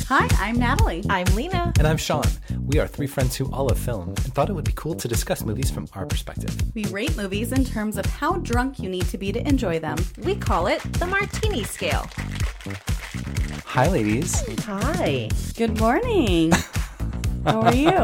Hi, I'm Natalie. I'm Lena. And I'm Sean. We are three friends who all love film and thought it would be cool to discuss movies from our perspective. We rate movies in terms of how drunk you need to be to enjoy them. We call it the Martini Scale. Hi, ladies. Hi. Good morning. How are you?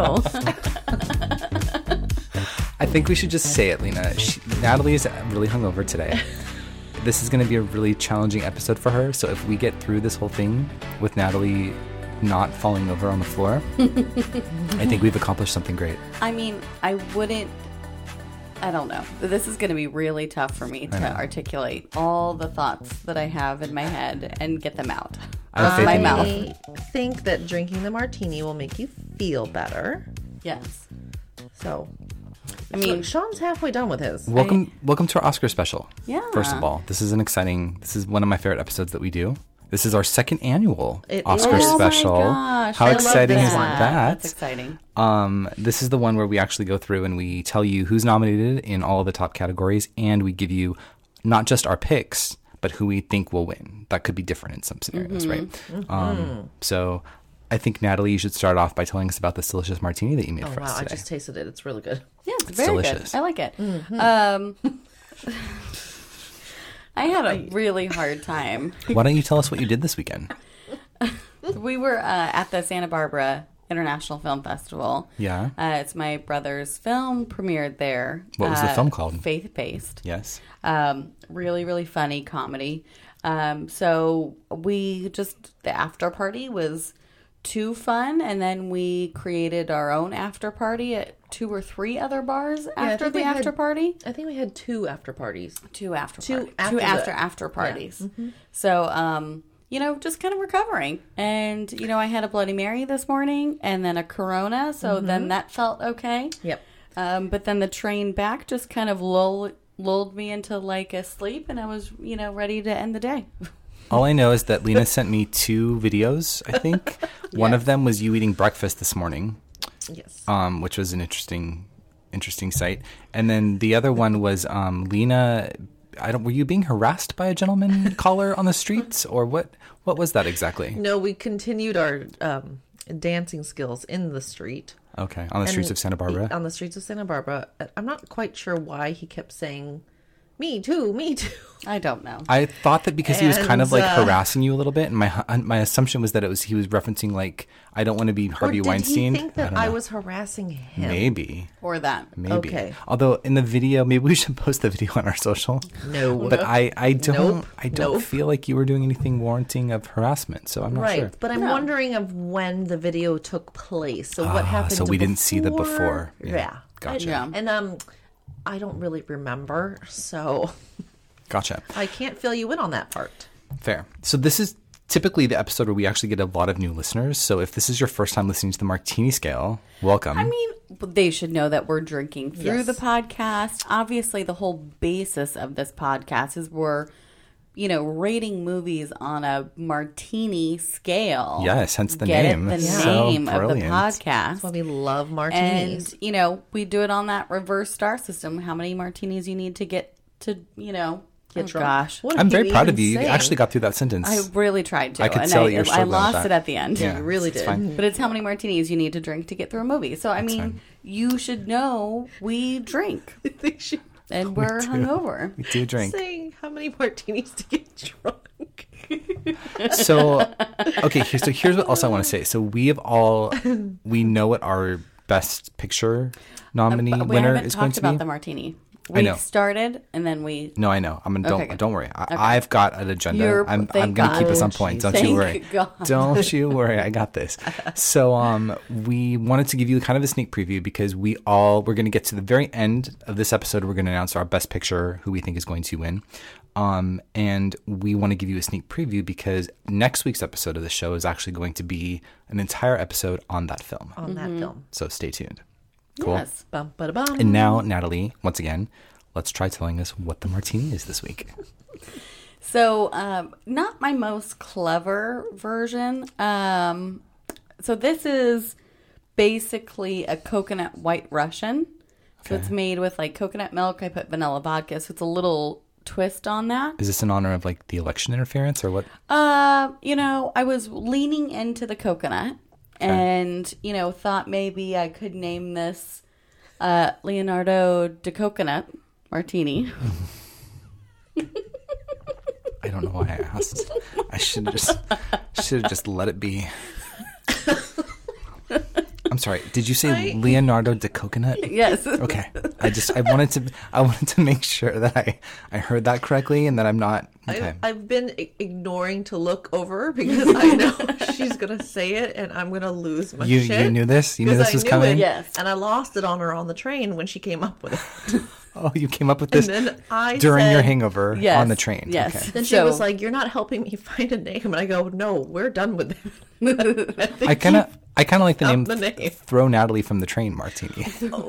I think we should just say it, Lena. Natalie is really hungover today. This is going to be a really challenging episode for her, so if we get through this whole thing with Natalie not falling over on the floor, I think we've accomplished something great. I mean, I don't know. This is going to be really tough for me to articulate all the thoughts that I have in my head and get them out of my mouth. I think that drinking the martini will make you feel better. Yes. So, I mean, Sean's halfway done with his. Welcome to our Oscar special. Yeah. First of all, this is one of my favorite episodes that we do. This is our second annual Oscar is. special. Oh my gosh, How I exciting love is that? That's exciting. This is the one where we actually go through and we tell you who's nominated in all of the top categories, and we give you not just our picks, but who we think will win. That could be different in some scenarios, right? Mm-hmm. So I think, Natalie, you should start off by telling us about this delicious martini that you made for us today. I just tasted it. It's really good. Yeah, it's very delicious. good. I like it. Mm-hmm. I had a really hard time. Why don't you tell us what you did this weekend? We were at the Santa Barbara International Film Festival. Yeah. It's my brother's film, premiered there. What was the film called? Faith-Based. Yes. Really, really funny comedy. So the after party was too fun, and then we created our own after party at 2 or 3 other bars after the after party. I think we had 2 after parties. Two after parties. Yeah. Mm-hmm. So, just kind of recovering. And, I had a Bloody Mary this morning and then a Corona. So then that felt okay. Yep. But then the train back just kind of lulled me into like a sleep, and I was, ready to end the day. All I know is that Lena sent me 2 videos, I think. One of them was you eating breakfast this morning. Yes. Which was an interesting sight. And then the other one was Lena, were you being harassed by a gentleman caller on the streets, or what was that exactly? No, we continued our dancing skills in the street. Okay, on the streets of Santa Barbara? On the streets of Santa Barbara. I'm not quite sure why he kept saying, me too, me too. I don't know. I thought that because he was kind of like harassing you a little bit, and my assumption was that he was referencing like, I don't want to be Harvey Weinstein. Did he think that I was harassing him? Maybe. Or that. Maybe. Okay. Although in the video, maybe we should post the video on our social. No. But I don't Nope. feel like you were doing anything warranting of harassment, so I'm not sure. Right, but I'm wondering of when the video took place. So what happened so we didn't see the before. Yeah. Gotcha. Yeah. And I don't really remember, so Gotcha. I can't fill you in on that part. Fair. So this is typically the episode where we actually get a lot of new listeners. So if this is your first time listening to the Martini Scale, welcome. I mean, they should know that we're drinking through the podcast. Obviously, the whole basis of this podcast is we're, rating movies on a martini scale. Yes, hence the Get name. It, the So name of the brilliant. podcast. That's why we love martinis. And, we do it on that reverse star system. How many martinis you need to get to, Get drunk. Gosh. What I'm are very you proud even of you. You saying? actually got through that sentence. I really tried to. I could and tell that you're I struggling with lost that. it at the end. Yeah, You really it's did. fine. But it's how many martinis you need to drink to get through a movie. So, I mean, fine. you should know we drink. They should And we're hungover. We do drink. say how many martinis to get drunk. So, okay, here's what else I want to say. So we know what our best picture nominee But we winner haven't is going talked to about be. the martini. I know. We started, and then we... No, I know. Okay, good. Don't worry. I've got an agenda. I'm Thank going to keep us on God. point. Don't Thank you worry. God. Don't you worry. I got this. So we wanted to give you kind of a sneak preview because we're going to get to the very end of this episode. We're going to announce our best picture, who we think is going to win. And we want to give you a sneak preview because next week's episode of the show is actually going to be an entire episode on that film. On that film. So stay tuned. Cool. Yes. Bum, ba-da-bum. And now, Natalie, once again, let's try telling us what the martini is this week. So, not my most clever version. So this is basically a coconut white Russian. So it's made with like coconut milk. I put vanilla vodka. So it's a little twist on that. Is this in honor of like the election interference or what? I was leaning into the coconut and, thought maybe I could name this Leonardo de Coconut Martini. I don't know why I asked. I should have just let it be. I'm sorry. Did you say Leonardo de Coconut? Yes. Okay. I wanted to make sure that I heard that correctly and that I'm not. Okay. I've been ignoring to look over because I know she's gonna say it and I'm gonna lose my shit. You knew this? You knew this was I knew coming? it, Yes. And I lost it on her on the train when she came up with it. Oh, you came up with this And then I during said- your hangover Yes. on the train. Yes. Okay. Then she was like, "You're not helping me find a name," and I go, "No, we're done with it." I kind of like the name, the name. Throw Natalie from the Train Martini.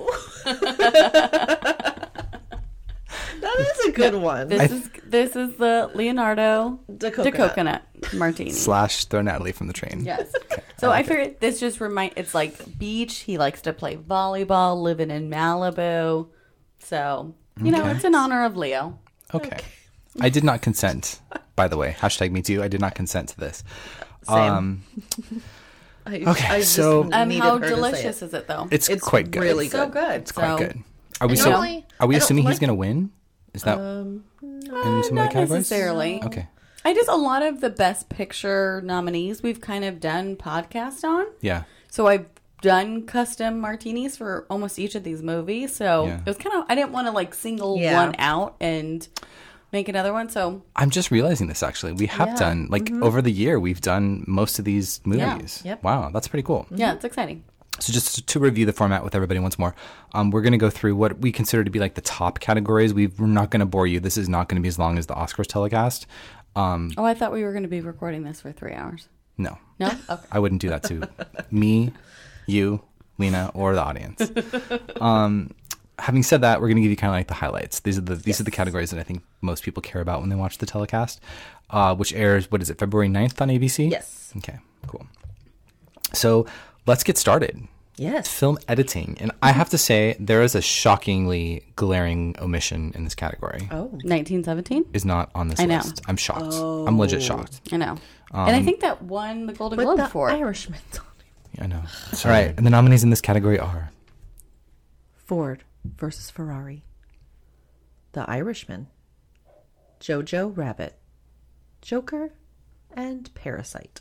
That is a good one. This is the Leonardo De de Coconut Martini. / Throw Natalie from the Train. Yes. So I figured this just it's like beach. He likes to play volleyball, living in Malibu. So, Okay. it's in honor of Leo. Okay. I did not consent, by the way. #me too. I did not consent to this. Same. Okay, I just so- needed How her to say delicious it. is it, though? It's quite good. really It's so good. good. It's quite good. Are we And so? normally, Are we I don't assuming he's like- going to win? Is that in some of the Not categories? necessarily. Okay. A lot of the Best Picture nominees we've kind of done podcasts on. Yeah. So I've done custom martinis for almost each of these movies. So Yeah. it was kind of, I didn't want to like single Yeah. one out and make another one. So I'm just realizing this actually. We have Yeah. done over the year. We've done most of these movies. Yep. Wow, that's pretty cool. yeah, it's exciting. So just to review the format with everybody once more, we're going to go through what we consider to be like the top categories. We're not going to bore you. This is not going to be as long as the Oscars telecast. Oh, I thought we were going to be recording this for 3 hours. No, No? Okay. I wouldn't do that to me, you, Lena, or the audience. Having said that, we're going to give you kind of like the highlights. These are the categories that I think most people care about when they watch the telecast, which airs, what is it, February 9th on ABC? Yes. Okay, cool. So let's get started. Yes. Film editing. And I have to say, there is a shockingly glaring omission in this category. Oh. 1917? Is not on this I know. list. I'm shocked. I'm legit shocked. I know. and I think that won the Golden But Globe the for it. Irishman's on it. I know. All right. And the nominees in this category are Ford versus Ferrari. The Irishman. Jojo Rabbit. Joker. And Parasite.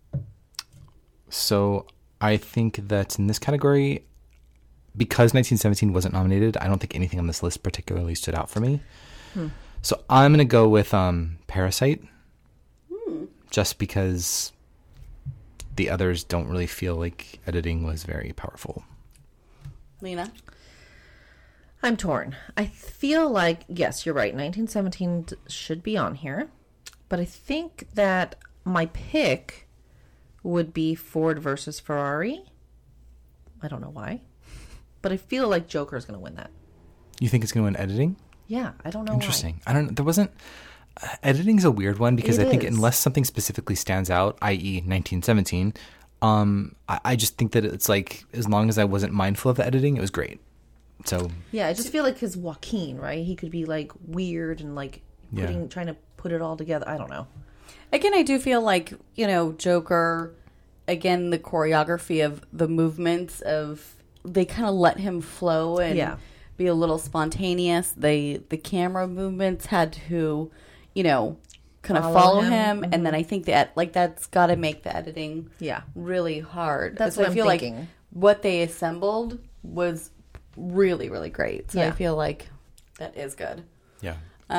So I think that in this category, because 1917 wasn't nominated, I don't think anything on this list particularly stood out for me. So I'm going to go with Parasite, just because the others don't really feel like editing was very powerful. Lena? I'm torn. I feel like, yes, you're right. 1917 should be on here. But I think that my pick would be Ford versus Ferrari. I don't know why. But I feel like Joker is going to win that. You think it's going to win editing? Yeah, I don't know Interesting. I don't know. There wasn't. Editing's a weird one because It I think is. unless something specifically stands out, i.e., 1917, I just think that it's like as long as I wasn't mindful of the editing, it was great. So why. Yeah, I just feel like his Joaquin, right? He could be like weird and like trying to put it all together. I don't know. Again, I do feel like, Joker, again, the choreography of the movements they kind of let him flow and be a little spontaneous. The camera movements had to, kind of follow him. And then I think that, that's got to make the editing really hard. That's So what I feel I'm thinking. like what they assembled was really, really great. So I Yeah. feel like that is good. yeah.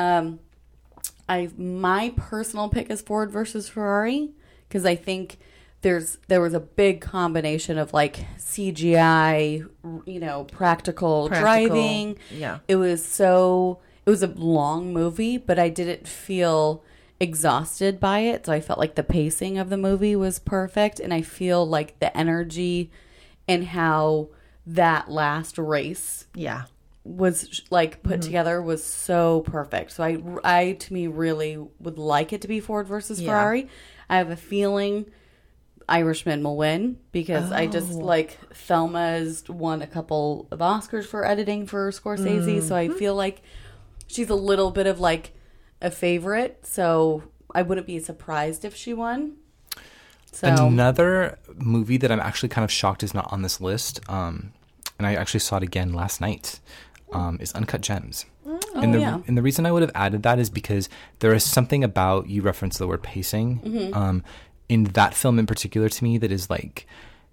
My personal pick is Ford versus Ferrari because I think there was a big combination of like CGI, practical driving. Yeah. It was a long movie, but I didn't feel exhausted by it. So I felt like the pacing of the movie was perfect, and I feel like the energy and how that last race was like put together was so perfect. So I to me really would like it to be Ford versus Ferrari. I have a feeling Irishman will win because I just like Thelma's won a couple of Oscars for editing for Scorsese. So I feel like she's a little bit of like a favorite, so I wouldn't be surprised if she won. So Another movie that I'm actually kind of shocked is not on this list, and I actually saw it again last night, is Uncut Gems. And the reason I would have added that is because there is something about, you referenced the word pacing, in that film in particular to me that is like,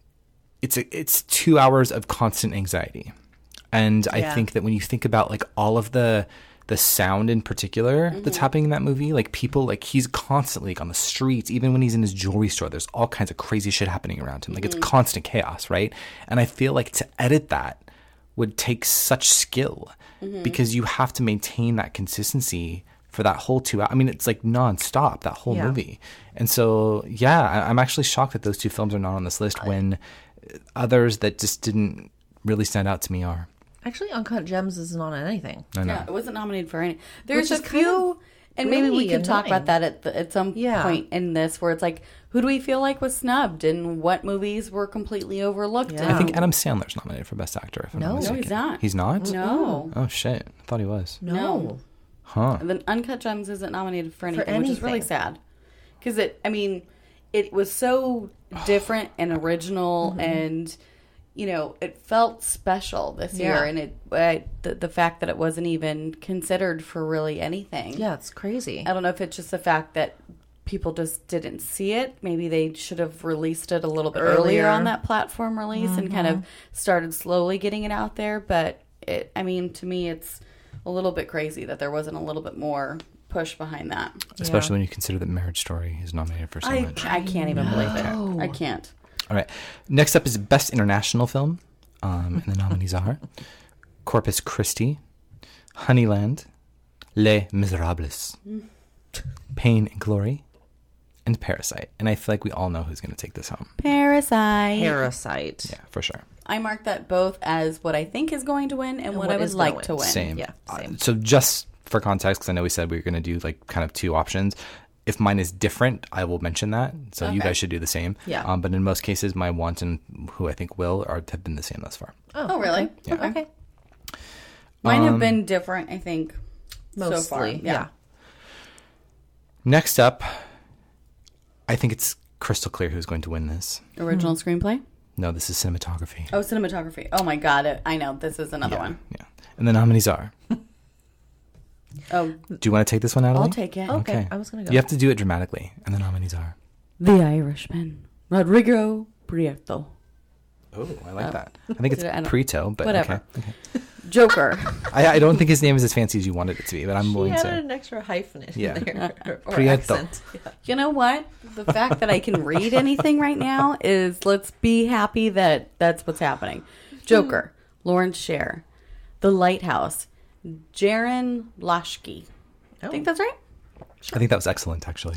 it's 2 hours of constant anxiety. And I think that when you think about like all of the sound in particular that's happening in that movie, like people, like he's constantly like on the streets, even when he's in his jewelry store, there's all kinds of crazy shit happening around him. Like it's constant chaos, right? And I feel like to edit that would take such skill because you have to maintain that consistency for that whole 2 hours. I mean, it's like nonstop, that whole movie. And so, I'm actually shocked that those two films are not on this list when others that just didn't really stand out to me are. Actually, Uncut Gems isn't on anything. I know. yeah, it wasn't nominated for any. There's Which a is kind few, of and maybe we really can talk about annoying. that at some Yeah. point in this, where it's like, who do we feel like was snubbed, and what movies were completely overlooked? Yeah. I think Adam Sandler's nominated for Best Actor. If I'm No. not No, mistaken. he's not. He's not? No. Oh, shit. I thought he was. No. Huh. And then Uncut Gems isn't nominated for anything, which is really anything. sad. Because it was so different and original, and it felt special this year. And the fact that it wasn't even considered for really anything. Yeah, it's crazy. I don't know if it's just the fact that people just didn't see it. Maybe they should have released it a little bit earlier on that platform release and kind of started slowly getting it out there. But to me, it's a little bit crazy that there wasn't a little bit more push behind that. Especially when you consider that Marriage Story is nominated for so much. I can't even believe it. I can't. All right. Next up is Best International Film. And the nominees are Corpus Christi, Honeyland, Les Miserables, Pain and Glory, and Parasite. And I feel like we all know who's going to take this home. Parasite. Parasite. Yeah, for sure. I mark that both as what I think is going to win and what I would is gonna like to win. Same. Yeah, same. So just for context, because I know we said we were going to do like kind of two options. If mine is different, I will mention that. So you Okay. guys should do the same. Yeah. But in most cases, my want and who I think will have been the same thus far. Oh, really? Okay. Okay. Mine have been different, I think, Mostly. so far. Yeah. Next up, I think it's crystal clear who's going to win this. Original screenplay? No, this is cinematography. Oh, cinematography. Oh, my God. I know. This is another one. Yeah. And the nominees are. Oh, Do you want to take this one, Natalie? I'll take it. Okay. I was going to go. You have to do it dramatically. And the nominees are. The Irishman. Rodrigo Prieto. Oh, I like that. I think it's I don't- Prieto, but whatever. okay. Joker. I don't think his name is as fancy as you wanted it to be, but I'm willing She to. added an extra hyphen in Yeah. there. Or Prieto. accent. Yeah. You know what? The fact that I can read anything right now is, let's be happy that that's what's happening. Joker. Lawrence Sher. The Lighthouse. Jaron Lashke. I think that's right. I think that was excellent, actually.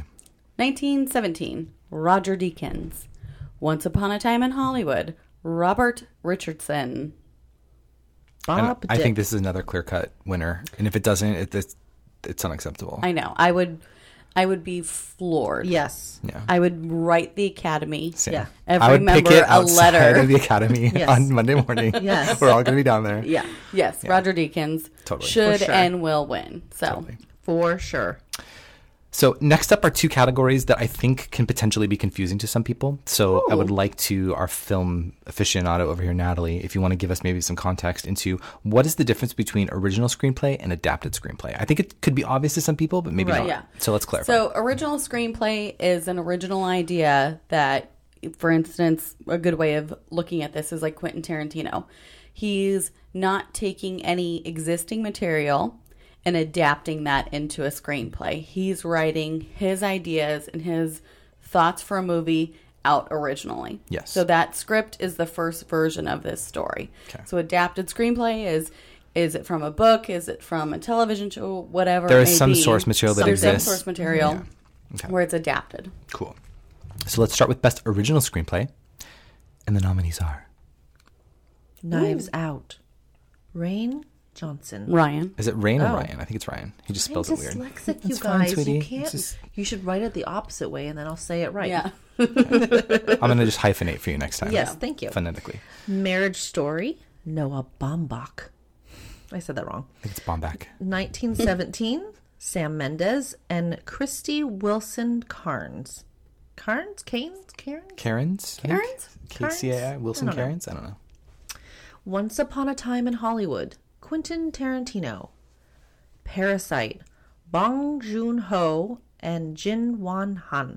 1917. Roger Deakins. Once Upon a Time in Hollywood. Robert Richardson. And Bob I think Dick. this is another clear-cut winner. And if it doesn't, it's unacceptable. I know. I would be floored. Yes. Yeah. I would write the Academy. Same. Yeah. Every I would member pick it a outside letter. of the Academy Yes. on Monday morning. Yes. We're all going to be down there. Yeah. Yes. Roger Deakins Totally. should For sure. and will win. So Totally. For sure. So next up are two categories that I think can potentially be confusing to some people. So I would like to, our film aficionado over here, Natalie, if you want to give us maybe some context into what is the difference between original screenplay and adapted screenplay. I think it could be obvious to some people, but maybe Right. not. Yeah. So let's clarify. So original screenplay is an original idea that, for instance, a good way of looking at this is like Quentin Tarantino. He's not taking any existing material and adapting that into a screenplay. He's writing his ideas and his thoughts for a movie out originally. Yes. So that script is the first version of this story. Okay. So adapted screenplay is it from a book? Is it from a television show? Whatever. There it is may some be. source material that There's some exists. source material Okay. where it's adapted. Cool. So let's start with best original screenplay. And the nominees are. Knives Out. Rain Johnson. Ryan. Is it Rain or Oh. Ryan? I think it's Ryan. He just I'm spells it weird. dyslexic, you It's fine, guys. sweetie. You It's can't. just- You should write it the opposite way, and then I'll say it right. Yeah. I'm going to just hyphenate for you next time. Yes, thank you. Phonetically. Marriage Story. Noah Baumbach. I said that wrong. I think it's Bomback. 1917. Sam Mendes, and Christy Wilson Cairns. Cairns? Cairns? Karens? Karens? KCAI? Wilson I don't know. Karens? I don't know. Once Upon a Time in Hollywood, Quentin Tarantino. Parasite, Bong Joon-ho and Jin Won Han.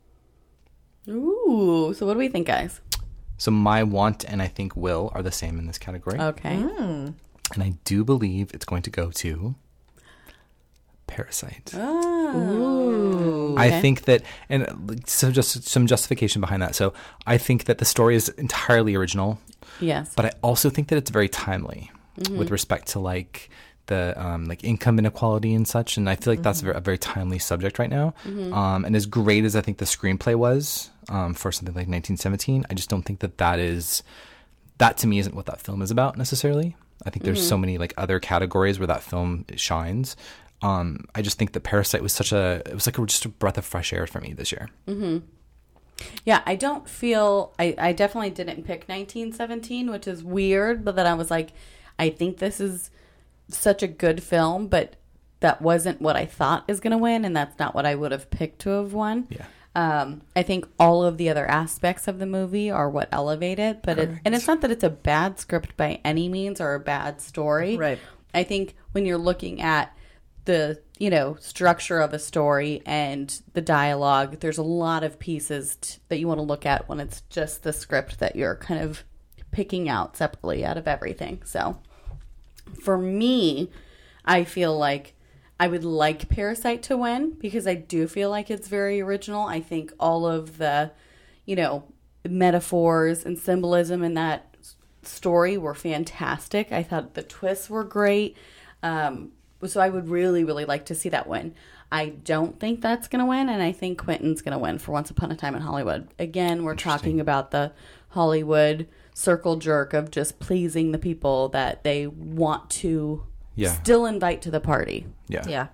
Ooh. So what do we think, guys? So my want and I think will are the same in this category. Okay. And I do believe it's going to go to Parasite. Oh. I think that, and so just some justification behind that. So I think that the story is entirely original, Yes. but I also think that it's very timely with respect to like the like income inequality and such. And I feel like that's a very timely subject right now. And as great as I think the screenplay was for something like 1917, I just don't think that that to me isn't what that film is about necessarily. I think there's so many like other categories where that film shines. I just think that Parasite was just a breath of fresh air for me this year. Yeah, I don't feel... I definitely didn't pick 1917, which is weird, but then I was like, I think this is such a good film, but that wasn't what I thought is going to win, and that's not what I would have picked to have won. Yeah. I think all of the other aspects of the movie are what elevate it, but it's not that it's a bad script by any means or a bad story. Right. I think when you're looking at the structure of a story and the dialogue, there's a lot of pieces that you want to look at when it's just the script that you're kind of picking out separately out of everything. So for me, I feel like I would like Parasite to win because I do feel like it's very original. I think all of the metaphors and symbolism in that story were fantastic. I thought the twists were great. So I would really, really like to see that win. I don't think that's going to win, and I think Quentin's going to win for Once Upon a Time in Hollywood. Again, we're talking about the Hollywood circle jerk of just pleasing the people that they want to still invite to the party. Yeah.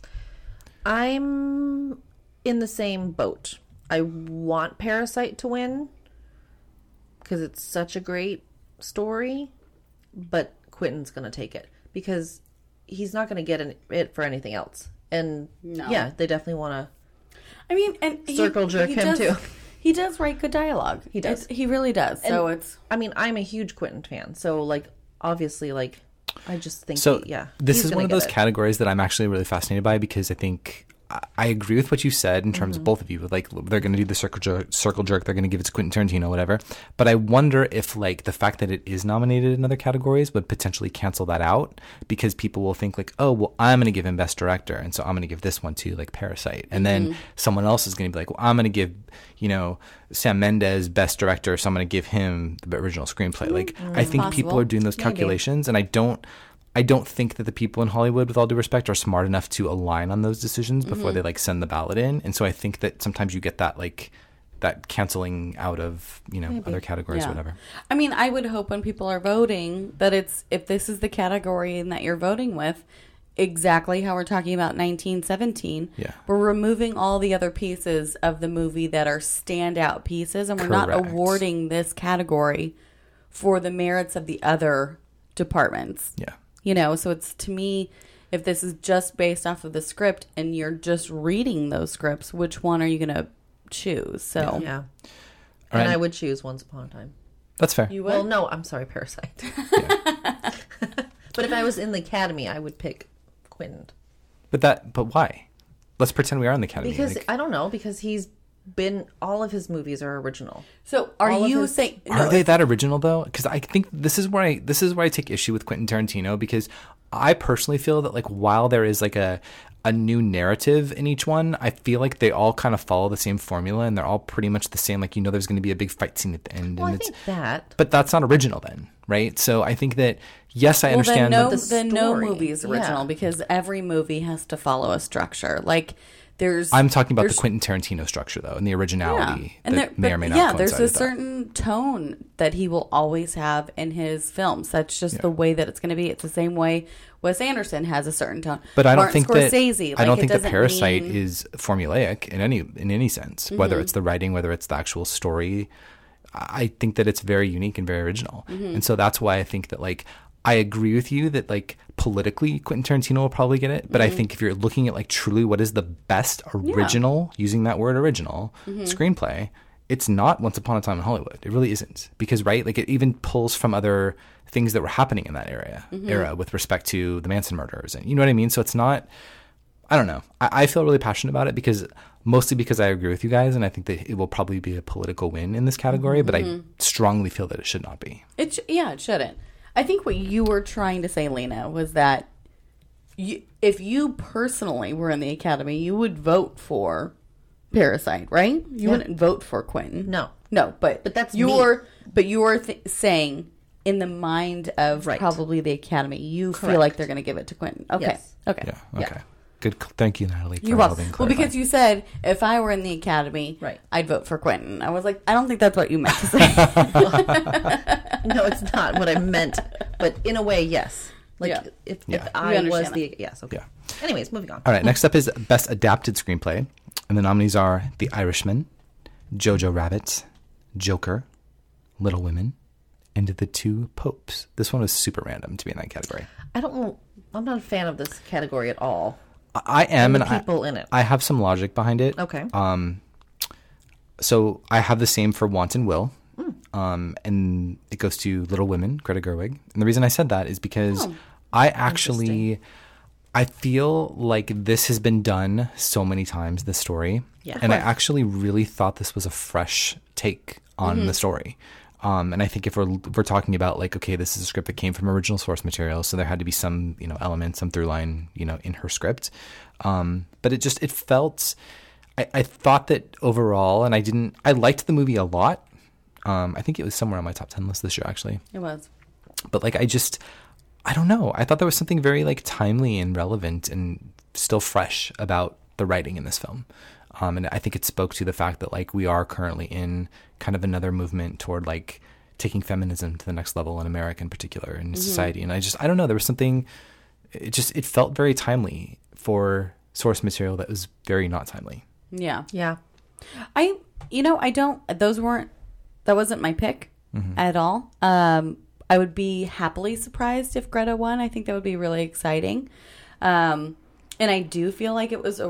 I'm in the same boat. I want Parasite to win because it's such a great story, but Quentin's going to take it because he's not going to get it for anything else. And yeah, they definitely want to. I mean, and circle jerk him too. He does write good dialogue. He does. He really does. And, so it's. I mean, I'm a huge Quentin fan, so like obviously, like I just think so. This he's is one of those categories that I'm actually really fascinated by because I think I agree with what you said in terms of both of you. Like they're going to do the circle jerk. They're going to give it to Quentin Tarantino, whatever. But I wonder if like the fact that it is nominated in other categories would potentially cancel that out because people will think like, oh, well, I'm going to give him Best Director, and so I'm going to give this one to like Parasite, and then someone else is going to be like, well, I'm going to give Sam Mendes Best Director, so I'm going to give him the original screenplay. Like I think people are doing those calculations, and I don't think that the people in Hollywood, with all due respect, are smart enough to align on those decisions before they like send the ballot in. And so I think that sometimes you get that like that canceling out of, other categories or whatever. I mean, I would hope when people are voting that if this is the category and that you're voting with, exactly how we're talking about 1917. Yeah. We're removing all the other pieces of the movie that are standout pieces, and we're not awarding this category for the merits of the other departments. Yeah. So it's, to me, if this is just based off of the script and you're just reading those scripts, which one are you going to choose? So Yeah. Right. And I would choose Once Upon a Time. That's fair. You would? Well, no, I'm sorry, Parasite. But if I was in the Academy, I would pick Quentin. But why? Let's pretend we are in the Academy. Because I don't know, because all of his movies are original. So are you saying... Are they that original though? Because I think this is where I take issue with Quentin Tarantino, because I personally feel that like while there is like a new narrative in each one, I feel like they all kind of follow the same formula and they're all pretty much the same. Like, there's going to be a big fight scene at the end. Well, and I think that. But that's not original then, right? So I think that, yes, I understand that then no movie is original because every movie has to follow a structure. Like, I'm talking about the Quentin Tarantino structure, though, and the originality that may or may not coincide there's a with that. certain tone that he will always have in his films. That's just the way that it's going to be. It's the same way Wes Anderson has a certain tone. But I don't Martin think Scorsese, that I don't think that Parasite is formulaic in any sense, whether it's the writing, whether it's the actual story. I think that it's very unique and very original, and so that's why I think that like I agree with you that like politically Quentin Tarantino will probably get it, but I think if you're looking at like truly what is the best original, using that word original, screenplay, it's not Once Upon a Time in Hollywood. It really isn't. Because, right, like it even pulls from other things that were happening in that era with respect to the Manson murders. And you know what I mean? So it's not, I don't know. I feel really passionate about it mostly because I agree with you guys, and I think that it will probably be a political win in this category, but I strongly feel that it should not be. It shouldn't. I think what you were trying to say, Lena, was that if you personally were in the Academy, you would vote for Parasite, right? You wouldn't vote for Quentin. No, but that's you're saying in the mind of probably the Academy, you feel like they're going to give it to Quentin. Okay, Yes. okay, Yeah, okay. Good. Thank you, Natalie, for You're helping welcome. clarify. Well, because you said if I were in the Academy, I'd vote for Quentin. I was like, I don't think that's what you meant to say. No, it's not what I meant. But in a way, yes. Like if I was the yes. Okay. Yeah. Anyways, moving on. All right, next up is Best Adapted Screenplay. And the nominees are The Irishman, Jojo Rabbit, Joker, Little Women, and The Two Popes. This one was super random to be in that category. I don't know. I'm not a fan of this category at all. I am, and people in it. I have some logic behind it. Okay. So I have the same for Want and Will. And it goes to Little Women, Greta Gerwig. And the reason I said that is because I feel like this has been done so many times, this story. Yeah. And I actually really thought this was a fresh take on the story. And I think if we're talking about like, okay, this is a script that came from original source material, so there had to be some, element, some through line, in her script. But it felt, I thought that overall, and I liked the movie a lot. I think it was somewhere on my top 10 list this year, actually. It was. But like, I don't know. I thought there was something very like timely and relevant and still fresh about the writing in this film. And I think it spoke to the fact that like we are currently in kind of another movement toward like taking feminism to the next level in America in particular in society. And I don't know, there was something, it felt very timely for source material that was very not timely. Yeah. Yeah. That wasn't my pick at all. I would be happily surprised if Greta won. I think that would be really exciting. And I do feel like it was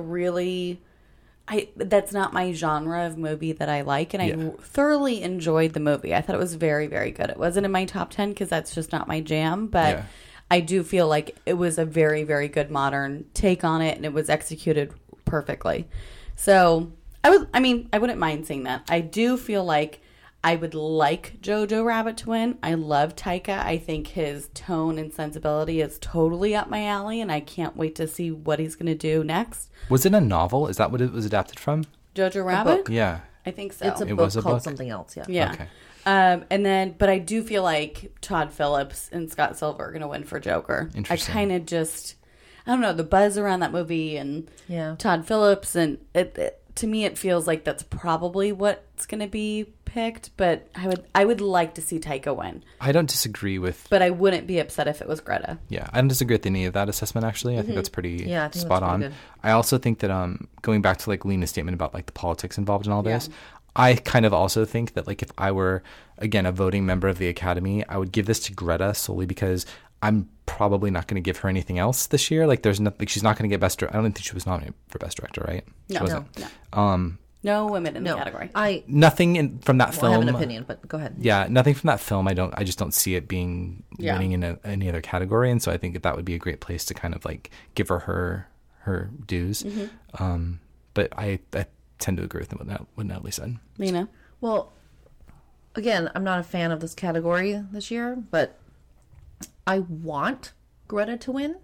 that's not my genre of movie that I like. And I thoroughly enjoyed the movie. I thought it was very, very good. It wasn't in my top 10 because that's just not my jam. But I do feel like it was a very, very good modern take on it. And it was executed perfectly. So I wouldn't mind seeing that. I do feel like I would like Jojo Rabbit to win. I love Taika. I think his tone and sensibility is totally up my alley, and I can't wait to see what he's going to do next. Was it a novel? Is that what it was adapted from? Jojo Rabbit? Yeah. I think so. It's a book called something else, Yeah. Okay. But I do feel like Todd Phillips and Scott Silver are going to win for Joker. Interesting. I kind of I don't know, the buzz around that movie and Todd Phillips, and to me it feels like that's probably what's going to be picked, but I would like to see Taika win. I don't disagree with... But I wouldn't be upset if it was Greta. Yeah, I don't disagree with any of that assessment, actually. I think that's pretty spot on. Good. I also think that going back to like Lena's statement about like the politics involved in all this, I kind of also think that like if I were, again, a voting member of the Academy, I would give this to Greta solely because I'm probably not going to give her anything else this year. Like there's nothing, she's not going to get Best Director. I don't think she was nominated for Best Director, right? No. No women in the category. Nothing from that film. I have an opinion, but go ahead. Yeah, nothing from that film. I just don't see it being winning in any other category, and so I think that would be a great place to kind of like give her dues. But I tend to agree with what Natalie said. Lena? Well, again, I'm not a fan of this category this year, but I want Greta to win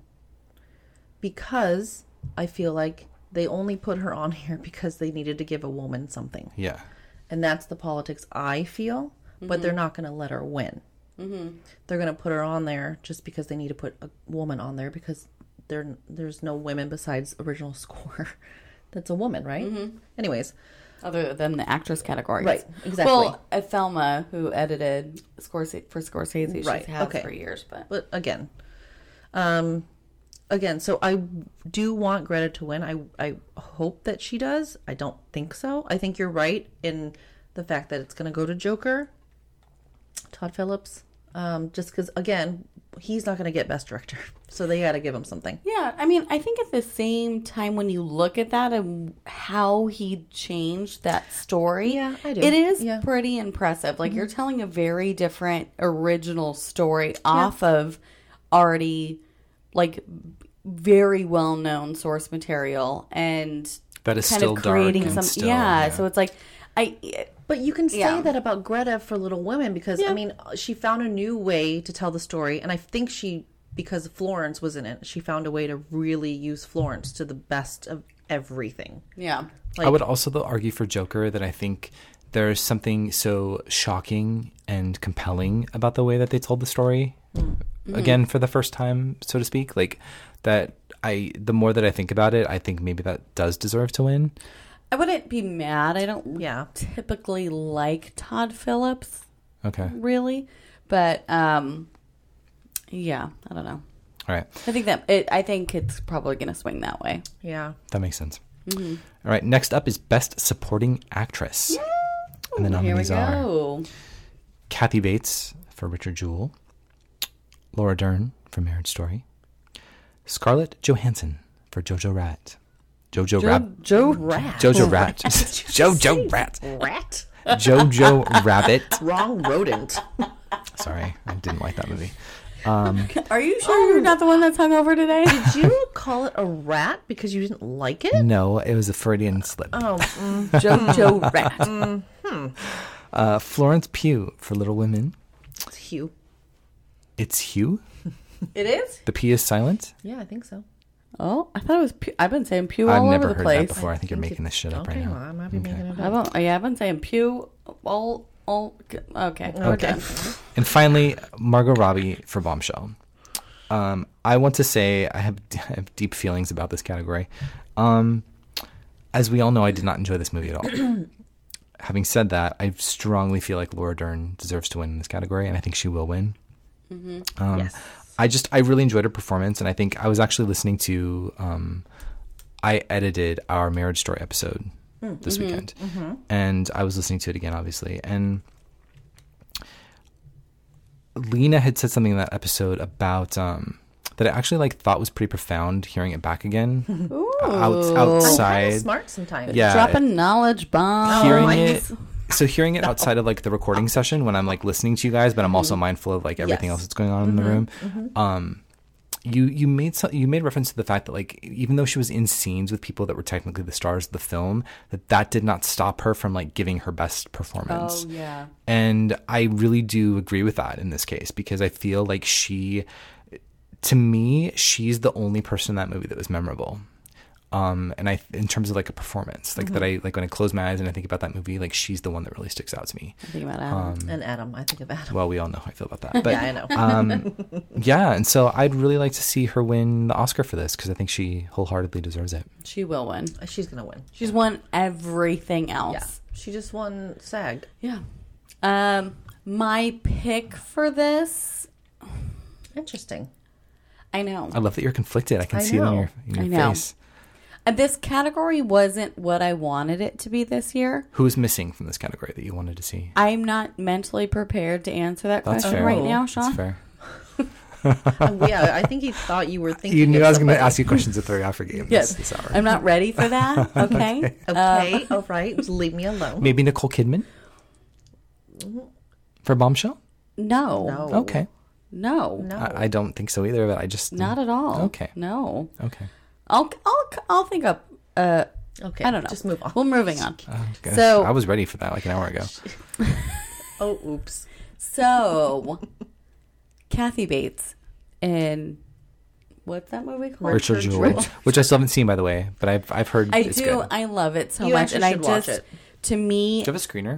because I feel like they only put her on here because they needed to give a woman something. Yeah. And that's the politics I feel, but they're not going to let her win. They're going to put her on there just because they need to put a woman on there because there's no women besides original score that's a woman, right? Anyways. Other than the actress categories. Right, exactly. Well, Thelma, who edited Scorsese, she has for years. But again, so I do want Greta to win. I hope that she does. I don't think so. I think you're right in the fact that it's going to go to Joker, Todd Phillips. Just because, again, he's not going to get Best Director, so they got to give him something. Yeah, I mean, I think at the same time when you look at that and how he changed that story, Yeah, I do. it is Yeah. pretty impressive. Like you're telling a very different original story off of already like very well known source material and That is kind still of dark creating and some still, yeah. yeah. So it's like But you can say Yeah. that about Greta for Little Women because, I mean, she found a new way to tell the story. And I think because Florence was in it, she found a way to really use Florence to the best of everything. yeah. I would also though argue for Joker that I think there's something so shocking and compelling about the way that they told the story. Again, for the first time, so to speak, like that. The more that I think about it, I think maybe that does deserve to win. I wouldn't be mad. I don't Yeah. typically like Todd Phillips. Okay, Really, but yeah, I don't know. all right, I think it's probably going to swing that way. Yeah. that makes sense. All right, next up is Best Supporting Actress, and the Here we nominees are go. Kathy Bates for Richard Jewell, Laura Dern for Marriage Story, Scarlett Johansson for Jojo Rabbit. Jojo Rabbit. Rat. Jojo Rat. Jojo Rat. Rat? Jojo Rabbit. Wrong rodent. Sorry, I didn't like that movie. Are you sure you're not the one that's hungover today? Did you call it a rat because you didn't like it? No, it was a Freudian slip. Oh, Jojo Rat. Florence Pugh for Little Women. it's Hugh. It's Hugh. It is? The P is silent. Yeah, I think so. Oh, I thought it was Pew. I've been saying Pew I've all never over the heard place. that before. I think you're making this shit up right Okay, well, now. I might be making it up. I've been saying Pew all. Okay. We're Okay. done. And finally, Margot Robbie for Bombshell. I want to say I have deep feelings about this category. As we all know, I did not enjoy this movie at all. Having said that, I strongly feel like Laura Dern deserves to win in this category, and I think she will win. Yes. I really enjoyed her performance, and I think I was actually listening to I edited our Marriage Story episode this weekend, and I was listening to it again, obviously, and Lena had said something in that episode about that I actually thought was pretty profound. Hearing it back again, outside, Smart sometimes. yeah, Dropping knowledge bombs. hearing nice. it. So hearing it outside of the recording session when I'm listening to you guys, but I'm also mindful of everything Yes. else that's going on in the room. You made reference to the fact that even though she was in scenes with people that were technically the stars of the film, that did not stop her from giving her best performance. Oh, yeah. And I really do agree with that in this case because I feel like to me, she's the only person in that movie that was memorable. And in terms of a performance, that I when I close my eyes and I think about that movie, she's the one that really sticks out to me. I think about Adam. And Adam. I think of Adam. Well, we all know how I feel about that. But Yeah, I know. yeah, and so I'd really like to see her win the Oscar for this because I think she wholeheartedly deserves it. She will win. She's going to win. She's won everything Yeah. else. She just won SAG. Yeah. My pick for this, Interesting. I know. I love that you're conflicted. I can I see it in know. your I know. face. This category wasn't what I wanted it to be this year. Who's missing from this category that you wanted to see? I'm not mentally prepared to answer that That's question fair. right now, Sean. That's fair. Yeah, I think he thought you were thinking. You knew of I was going to somebody. ask you questions at the very after game Yes. this hour. I'm not ready for that. Okay. Okay, all right. Just leave me alone. Maybe Nicole Kidman for Bombshell? No. No. Okay. No. No. I don't think so either, but I just... Not at all. Okay. No. Okay. I'll think up. Okay. I don't know. Just move on. We're moving on. Gosh, So- I was ready for that an hour ago. Oh, oops. So, Kathy Bates in what's that movie called? Richard Jewell, which I still haven't seen, by the way, but I've heard I it's do. good. I love it so You much, and actually I should watch just it. to me, Do you have a screener?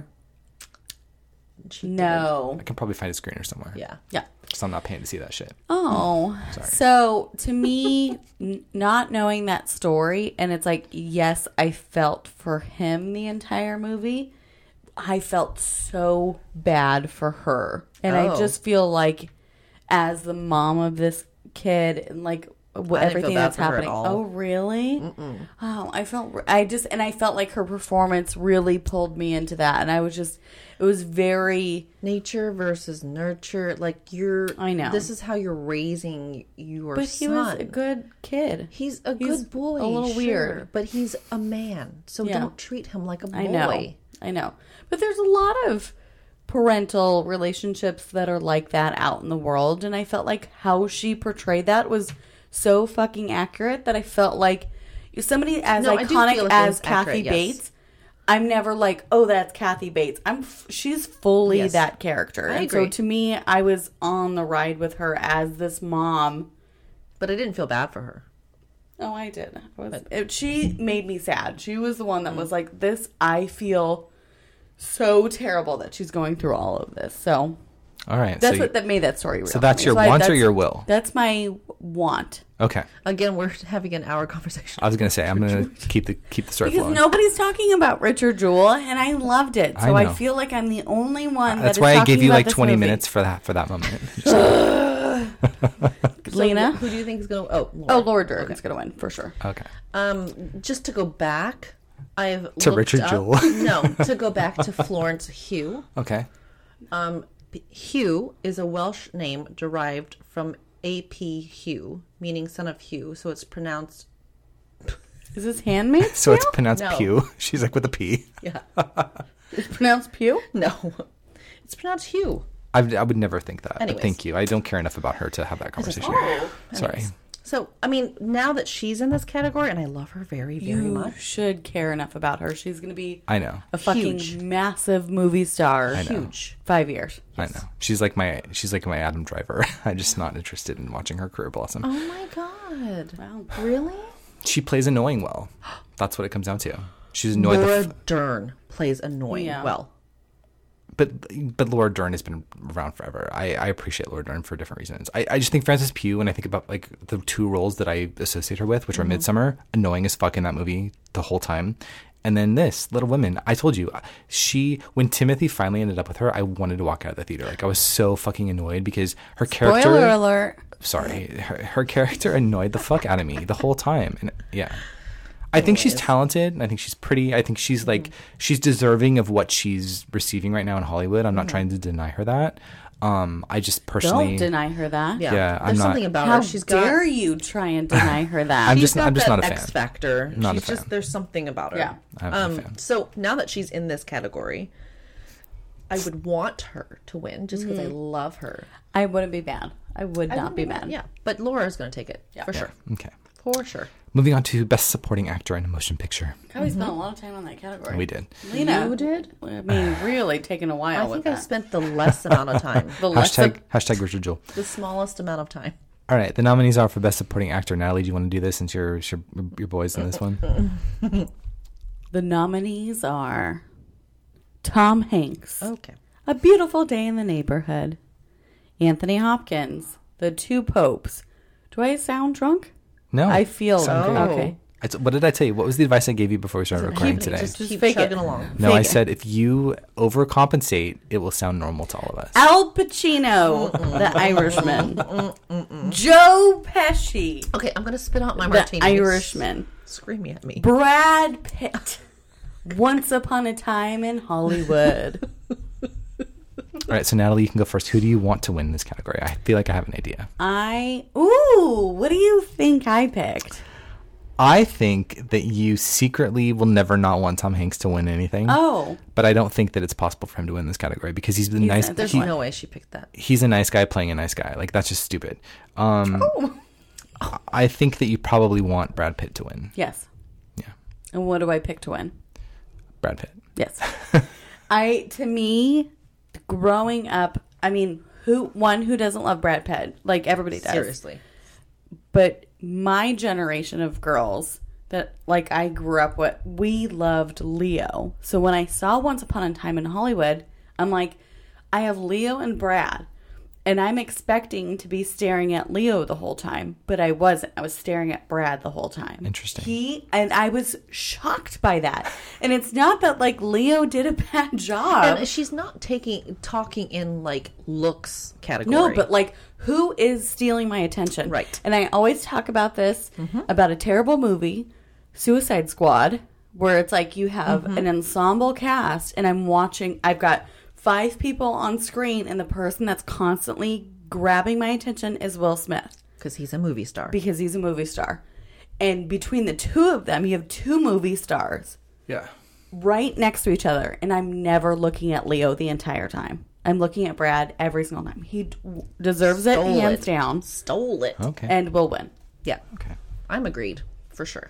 no. I can probably find a screener somewhere. Yeah. Yeah. Because I'm not paying to see that shit. Oh, Sorry. so to me, not knowing that story, and it's yes, I felt for him the entire movie. I felt so bad for her, and I Oh. just feel like, as the mom of this kid, and everything bad that's for her at happening. all. Oh, really? Oh, I felt like her performance really pulled me into that, and it was very nature versus nurture. Like I know. This is how you're raising your But son. he was a good kid. He's a good boy. A little sure, weird, but he's a man. So Yeah. don't treat him like a boy. I know. But there's a lot of parental relationships that are like that out in the world, and I felt like how she portrayed that was so fucking accurate that I felt like somebody as No, I do iconic feel like it as was Kathy accurate, yes. Bates. I'm never like, oh, that's Kathy Bates. She's fully Yes. that character. I And agree. so to me, I was on the ride with her as this mom. But I didn't feel bad for her. Oh, I did. She made me sad. She was the one that was like, this, I feel so terrible that she's going through all of this. So All right. that's so, what that made that story real. so that's for me. your want or that's- your will? That's my want. Okay. Again, we're having an hour conversation. I was going to say, I'm going to keep the story Because flowing. nobody's talking about Richard Jewell, and I loved it. So I I know. feel like I'm the only one That's that is why I talking gave you about like this 20 movie. minutes for that moment. Lena? Who do you think is going to... Oh, Laura. Oh, Laura Dern's going to win, for sure. Okay. Just to go back, I've To looked Richard up- Jewell. No, to go back to Florence Hugh. Okay. Hugh is a Welsh name derived from A.P. Hugh, meaning son of Hugh. So it's pronounced... Is this Handmaid's So it's Tale? pronounced No. Pew. She's like with a P. Yeah. It's pronounced Pew? No. It's pronounced Hugh. I would never think that. But Anyways. thank you. I don't care enough about her to have that conversation. Sorry. Anyways. So, I mean, now that she's in this category, and I love her very, very You much. should care enough about her. She's going to be I know. a fucking Huge. massive movie star. know. Huge. 5 years. I know. She's like my Adam Driver. I'm just not interested in watching her career blossom. Oh my God. Wow. Really? She plays annoying well. That's what it comes down to. She's annoyed Laura Dern plays annoying Yeah. well. but Laura Dern has been around forever. I appreciate Laura Dern for different reasons. I just think Frances Pugh, when I think about like the two roles that I associate her with, which are Midsummer, annoying as fuck in that movie the whole time. And then this, Little Women. I told you, when Timothy finally ended up with her, I wanted to walk out of the theater. Like, I was so fucking annoyed because her character... Spoiler alert. Sorry. Her character annoyed the fuck out of me the whole time. And yeah. I think she's talented. And I think she's pretty. I think she's like, she's deserving of what she's receiving right now in Hollywood. I'm not trying to deny her that. I just personally... Don't deny her that. Yeah, I'm There's not- something about How her. She's got... dare you try and deny her that? I'm She's just got that not a fan. X factor. Not a She's just fan. there's something about her. Yeah. I'm not a fan. So now that she's in this category, I would want her to win just because I love her. I wouldn't be mad. I would not be mad. Yeah, but Laura's going to take it for sure. Okay. For sure. Moving on to Best Supporting Actor in a Motion Picture. God, we spent a lot of time on that category. We did. Lena, You did? I mean, really taking a while I with think I that. spent the less amount of time, The less Hashtag Richard Jewell. the smallest amount of time. All right. The nominees are for Best Supporting Actor. Natalie, do you want to do this since you're your boys in this one? The nominees are Tom Hanks, Okay. A Beautiful Day in the Neighborhood, Anthony Hopkins, The Two Popes. Do I sound drunk? No. I feel Sound great. okay. What did I tell you? What was the advice I gave you before we started recording today? Just keep fake it. chugging along. No, I fake it. said if you overcompensate, it will sound normal to all of us. Al Pacino, the Irishman. Joe Pesci, Okay, I'm going to spit out my the martini. Irishman. Screaming at me. Brad Pitt, Once Upon a Time in Hollywood. All right, so Natalie, you can go first. Who do you want to win this category? I feel like I have an idea. What do you think I picked? I think that you secretly will never not want Tom Hanks to win anything. Oh, But I don't think that it's possible for him to win this category because he's nice. not- There's he- no way she picked that. he's a nice guy playing a nice guy. Like, that's just stupid. I think that you probably want Brad Pitt to win. yes. Yeah, And what do I pick to win? Brad Pitt. Yes. To me, growing up, I mean, who doesn't love Brad Pitt? Like, everybody does. Seriously. But my generation of girls that, like, I grew up with, we loved Leo. So when I saw Once Upon a Time in Hollywood, I'm like, I have Leo and Brad. And I'm expecting to be staring at Leo the whole time, but I wasn't. I was staring at Brad the whole time. Interesting. And I was shocked by that. And it's not that like Leo did a bad job. And she's not talking in like looks category. No, but like who is stealing my attention? Right. And I always talk about this, about a terrible movie, Suicide Squad, where it's like you have an ensemble cast and I've got 5 people on screen, and the person that's constantly grabbing my attention is Will Smith. Because he's a movie star. Because he's a movie star. And between the two of them, you have 2 movie stars. Yeah. Right next to each other. And I'm never looking at Leo the entire time. I'm looking at Brad every single time. He deserves it, hands down. Stole it. Okay. And will win. Yeah. Okay. I'm agreed. For sure.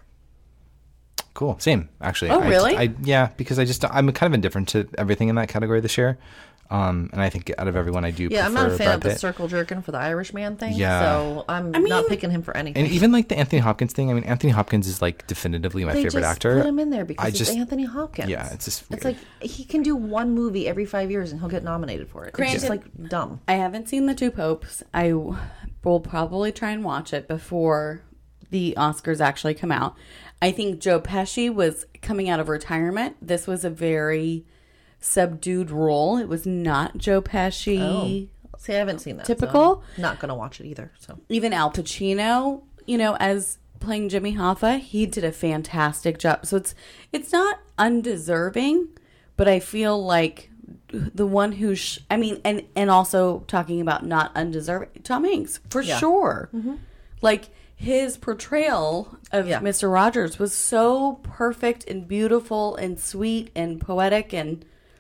Cool. Same, actually. Oh, really? Yeah, because I'm kind of indifferent to everything in that category this year. And I think out of everyone, I do prefer I'm not a fan Brad of the Pitt. circle jerking for the Irishman thing. Yeah. So I'm not picking him for anything. And even like the Anthony Hopkins thing. I mean, Anthony Hopkins is like definitively my favorite just actor. Put him in there because it's Anthony Hopkins. Yeah, it's just weird. It's like he can do one movie every 5 years and he'll get nominated for it. Granted, it's just like dumb. I haven't seen The Two Popes. I will probably try and watch it before the Oscars actually come out. I think Joe Pesci was coming out of retirement. This was a very subdued role. It was not Joe Pesci. Oh. See, I haven't seen that. Typical. So I'm not going to watch it either. So Even Al Pacino, as playing Jimmy Hoffa, he did a fantastic job. So it's not undeserving, but I feel like the one who and also talking about not undeserving, Tom Hanks for sure. Like his portrayal of Mr. Rogers was so perfect and beautiful and sweet and poetic, and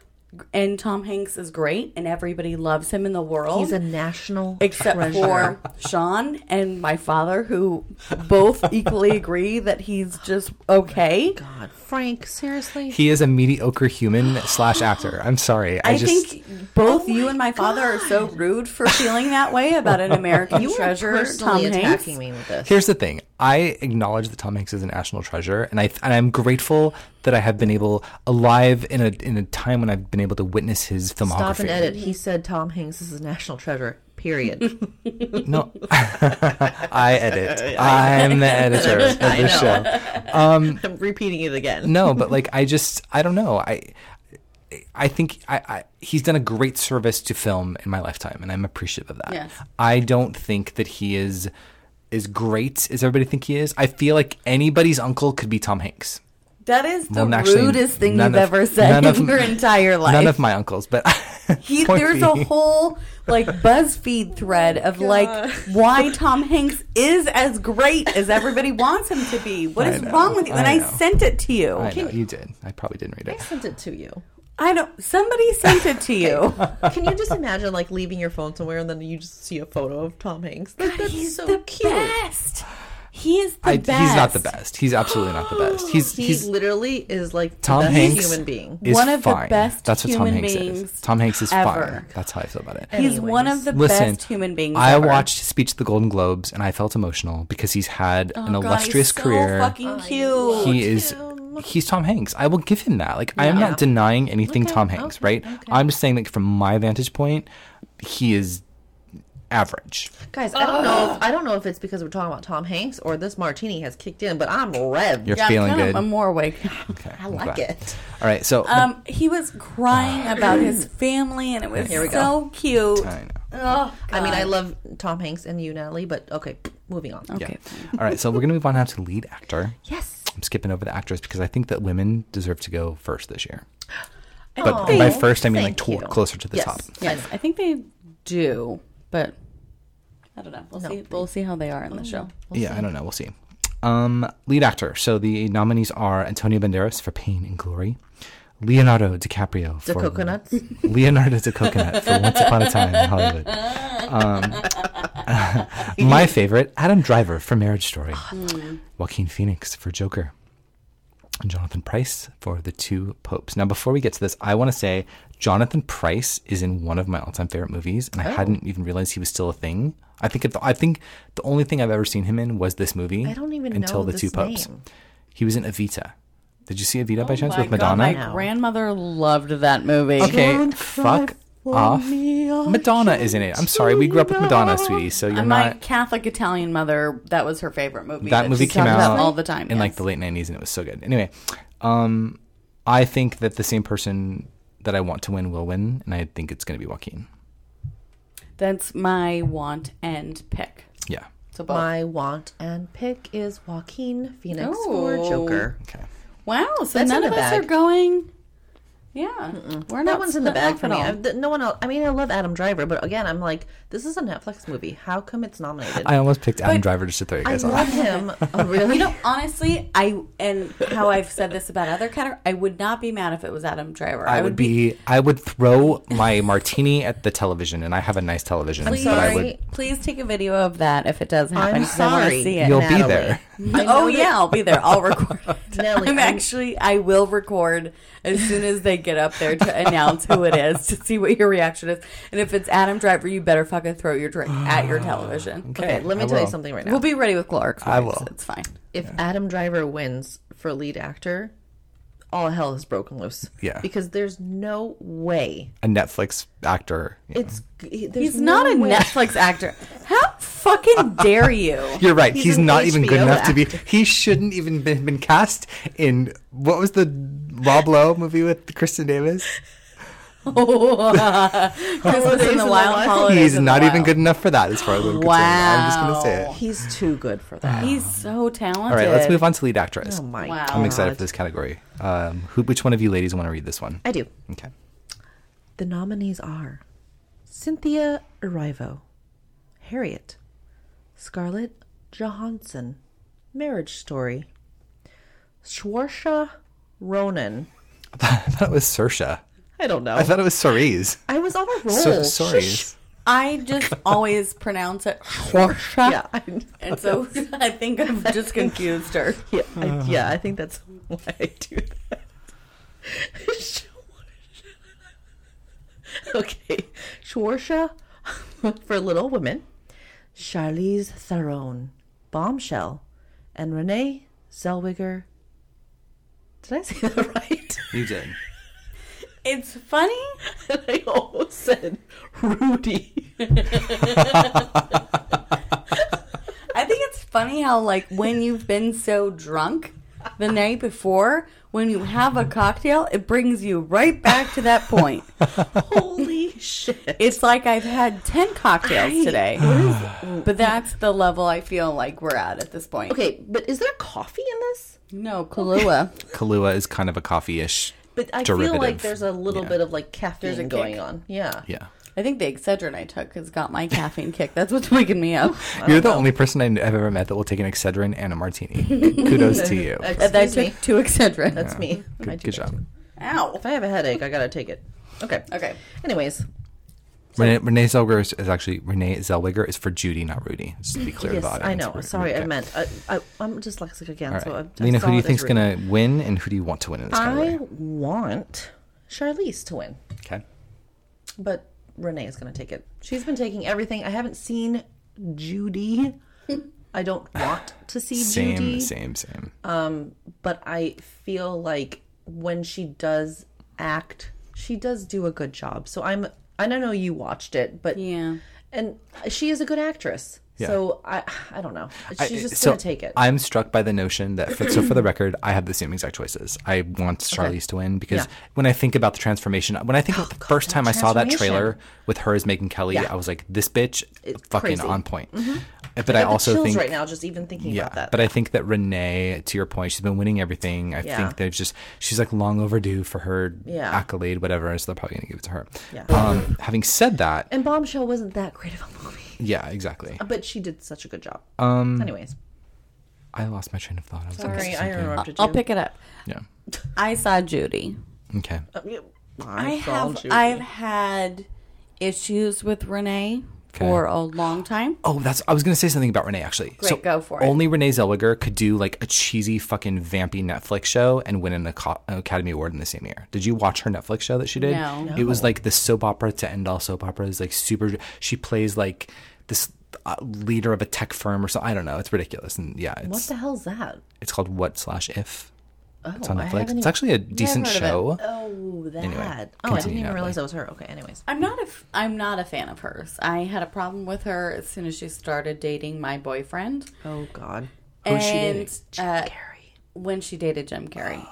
Tom Hanks is great and everybody loves him in the world. he's a national Except treasure. for Sean and my father, who both equally agree that he's just okay. God, Frank, seriously? He is a mediocre human / actor. I'm sorry. I think both you and my father are so rude for feeling that way about an American You are treasure, Tom personally Hanks. attacking me with this. Here's the thing. I acknowledge that Tom Hanks is a national treasure, and I'm grateful that I have been alive in a time when I've been able to witness his filmography. Stop and edit. He said Tom Hanks is a national treasure. Period. No, I edit. I'm the editor of the show. I'm repeating it again. No, but like I don't know. I think he's done a great service to film in my lifetime, and I'm appreciative of that. Yes. I don't think that he is as great as everybody think he is. I feel like anybody's uncle could be Tom Hanks. That is the Well, actually, rudest thing none you've of- ever said none of- in your entire life. None of my uncles, but point There's a being- whole BuzzFeed thread of why Tom Hanks is as great as everybody wants him to be. What is I know, wrong with you? And I I know. sent it to you. I know you did. I probably didn't read I it. sent it to you. Somebody sent it to you. Can you just imagine leaving your phone somewhere and then you just see a photo of Tom Hanks? That's He's so the cute. best. He is the best. He's not the best. He's absolutely not the best. He He's literally is the Tom best Hanks human being. is One of the fine. best That's what Tom human Hanks beings is. Tom Hanks is ever. fine. That's how I feel about it. He's one of the Listen, best human beings I ever. watched Speech at the Golden Globes and I felt emotional because he's had an God, illustrious he's so career. fucking cute. He's Tom Hanks. I will give him that. I am not denying anything Tom Hanks, right? I'm just saying from my vantage point, he is average. Guys, I don't know if it's because we're talking about Tom Hanks or this martini has kicked in, but I'm revved. You're feeling good. I'm more awake. Okay, I I'm like glad. it. All right, so He was crying about his family, and it was we so cute. I know. Oh, I mean, I love Tom Hanks and you, Natalie, but okay, moving on. okay. All right, so we're going to move on now to lead actor. Yes. I'm skipping over the actors because I think that women deserve to go first this year. I But think- by first, I mean Thank you. closer to the Yes. top. Yes, I think they do, but I don't know. We'll No. see. We'll see how they are in the show. I don't know. We'll see. Lead actor. So the nominees are Antonio Banderas for Pain and Glory, Leonardo DiCaprio The for coconuts. Leonardo the Coconut for Once Upon a Time in Hollywood. My favorite, Adam Driver for Marriage Story, Joaquin Phoenix for Joker, and Jonathan Pryce for The Two Popes. Now, before we get to this, I want to say Jonathan Pryce is in one of my all-time favorite movies, and I hadn't even realized he was still a thing. I think the only thing I've ever seen him in was this movie. I don't even until know The this Two Popes. name. He was in Evita. Did you see Evita by chance My with Madonna? God, my grandmother loved that movie. Okay, Don't fuck off. Madonna is in it. I'm sorry, we grew up with Madonna, sweetie. So you're My not. Catholic Italian mother, that was her favorite movie. That movie she came talked about out all the time. in like yes. the late 90s, and it was so good. Anyway, I think that the same person that I want to win will win, and I think it's going to be Joaquin. That's my want and pick. Yeah. So both. My want and pick is Joaquin Phoenix for Oh. Joker. Okay. Wow, so That's none in of the us bag. are going. Yeah, we're not. That one's in the split bag off for at me. all. No one else. I mean, I love Adam Driver, but again, I'm like, this is a Netflix movie. How come it's nominated? I almost picked Adam Driver just to throw you I guys love off. him. Oh, really? You know, honestly, and how I've said this about other categories, I would not be mad if it was Adam Driver. I would throw my martini at the television, and I have a nice television. Please, but I would. please take a video of that if it does happen. I'm 'cause I want to sorry. see it. You'll be Natalie. there. Oh yeah, I'll be there. I'll record it. Nelly, I will record as soon as they get up there to announce who it is to see what your reaction is. And if it's Adam Driver, you better fucking throw your drink at your television. Okay, let me I tell you will. something right now. We'll be ready with Clark's. I will. It's fine. If Adam Driver wins for lead actor, all hell has broken loose. Yeah. Because there's no way. A Netflix actor. you know. He's not a Netflix actor. How fucking dare you? You're right. He's an not even good HBO enough to be. actor. He shouldn't even been cast in what was the Rob Lowe movie with Kristen Davis? Christmas in the Wild Holidays. He's in the not even Wild. good enough for that, as far as I'm concerned. I'm just gonna say it. He's too good for that. He's so talented. All right, let's move on to lead actress. Oh my Wow. I'm excited God. for this category. Which one of you ladies want to read this one? I do. Okay. The nominees are Cynthia Erivo, Harriet, Scarlett Johansson, Marriage Story, Saoirse Ronan. I thought it was Saoirse. I don't know. I thought it was Cerise. I was on a roll. Sorry. I just always pronounce it Saoirse. Yeah, And so I think I've just confused her. yeah, I think that's why I do that. Okay, Saoirse for Little Women, Charlize Theron, Bombshell, and Renee Zellweger. Did I say that right? You did. It's funny. I almost said Rudy. I think it's funny how, like, when you've been so drunk the night before, when you have a cocktail, it brings you right back to that point. Holy shit. It's like I've had 10 cocktails today. But that's the level I feel like we're at this point. Okay, but is there coffee in this? No, Kahlua. Kahlua is kind of a coffee-ish But I derivative. feel like there's a little Yeah. bit of like There's a caffeine kick. going on. Yeah. Yeah. I think the Excedrin I took has got my caffeine kick. That's what's waking me up. You're the only person I've ever met that will take an Excedrin and a martini. Kudos to you. And I Excuse me. took 2 Excedrin. That's me. I Good, do good that job. too. Ow. If I have a headache, I gotta take it. Okay. Okay. Anyways, Renee Zellweger is actually Renee Zellweger is for Judy, not Rudy. Just to be clear yes, about it. I know. Sorry, I meant. I'm dyslexic again. All So right. I Lena, saw who do you it as think's Rudy. going to win, and who do you want to win in this I category? want Charlize to win, Okay. but Renee is going to take it. She's been taking everything. I haven't seen Judy. I don't want to see Judy. Same. But I feel like when she does act, she does do a good job. So I don't know you watched it, but Yeah. and she is a good actress. Yeah. So I don't know. She's just So gonna take it. I'm struck by the notion that, for the record, I have the same exact choices. I want Charlize to win because Yeah. when I think about the transformation, when I think of the first time I saw that trailer with her as Megan Kelly, Yeah. I was like, this bitch, It's fucking crazy. on point. But I I got the also chills think right now just even thinking yeah, about that. but I think that Renee, to your point, she's been winning everything. I Yeah. think that she's like long overdue for her Yeah. accolade, whatever. So they're probably gonna give it to her. Yeah. Having said that, And Bombshell wasn't that great of a movie, yeah, exactly. but she did such a good job. Um, Anyways, I lost my train of thought. I was gonna say sorry, I something. interrupted you. I'll pick it up. Yeah. I saw Judy. Okay. I've had issues with Renee for a long time. Oh, I was gonna say something about Renee actually. Great, go for it. Only Renee Zellweger could do like a cheesy fucking vampy Netflix show and win an Academy Award in the same year. Did you watch her Netflix show that she did? No. It was like the soap opera to end all soap operas. Like super. She plays like this leader of a tech firm or something. I don't know. It's ridiculous. And yeah, What the hell's that? it's called What/If. It's on I Netflix. haven't It's actually a decent heard of it. show. Oh, that. Anyway, I didn't continue, even realize Natalie. that was her. Okay, anyways. I'm not a fan of hers. I had a problem with her as soon as she started dating my boyfriend. Oh, God. Who's she And, dating? Carrie. when she dated Jim Carrey.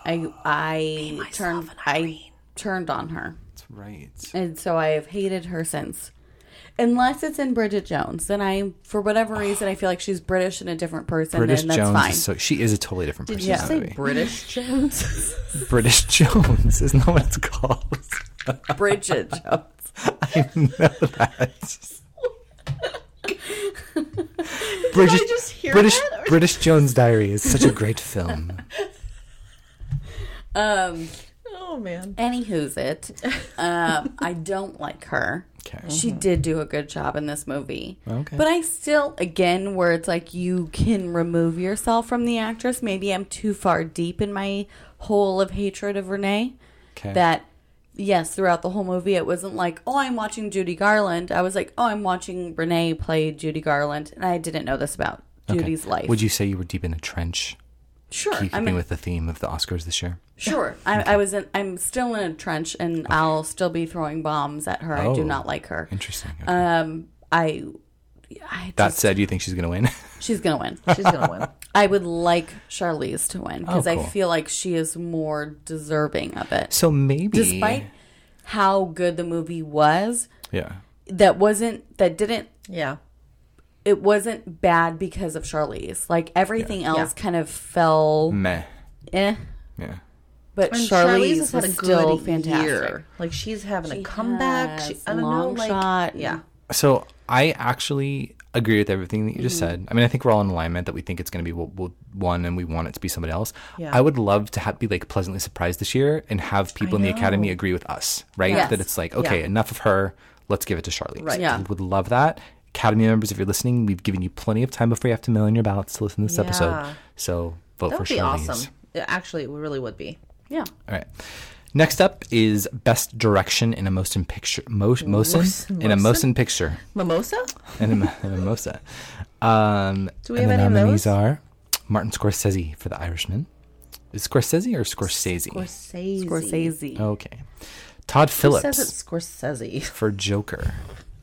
I turned on her. That's right. And so I have hated her since. Unless it's in Bridget Jones. Then for whatever reason, I feel like she's British and a different person, British and that's Jones fine. is she is a totally different person. Did you in that say movie. British Jones? British Jones? Isn't that what it's called? Bridget Jones. I know that. British, I just hear British, that, or- British Jones Diary is such a great film. Oh, man. Anywho's it. I don't like her. Okay. She did do a good job in this movie. Okay. But I still, again, where it's like you can remove yourself from the actress. Maybe I'm too far deep in my hole of hatred of Renee. Okay. That, yes, throughout the whole movie, it wasn't like, oh, I'm watching Judy Garland. I was like, oh, I'm watching Renee play Judy Garland. And I didn't know this about Judy's life. Would you say you were deep in a trench, Sure. keeping with the theme of the Oscars this year? Sure. I'm still in a trench, and I'll still be throwing bombs at her. I do Oh. not like her. Interesting. Okay. I that just, said, you think she's going to win? she's gonna win. She's going to win. I would like Charlize to win because Oh, cool. I feel like she is more deserving of it. So maybe. Despite how good the movie was, Yeah. it wasn't bad because of Charlize. Like everything else kind of fell Meh. eh. Yeah. But And Charlize has had was a still good fantastic. year. Like, she's having a comeback. has I don't know, long like, shot. yeah. So I actually agree with everything that you just said. I mean, I think we're all in alignment that we think it's going to be one and we want it to be somebody else. Yeah. I would love to be like pleasantly surprised this year and have people in the Academy agree with us, right? Yes. That it's like, okay, Yeah. enough of her. Let's give it to Charlize. Right. Yeah. I would love that. Academy members, if you're listening, we've given you plenty of time before you have to mail in your ballots to listen to this episode. Yeah. So vote That for would be Charlize. awesome. Actually, it really would be. Yeah. All right. Next up is Best Direction in a Motion Picture. Motion in a motion picture. Mimosa? In a mosa. Do we and have the any of nominees those? are Martin Scorsese for The Irishman. Is it Scorsese or Scorsese? Scorsese. Okay. Todd Who Phillips says it's Scorsese? for Joker.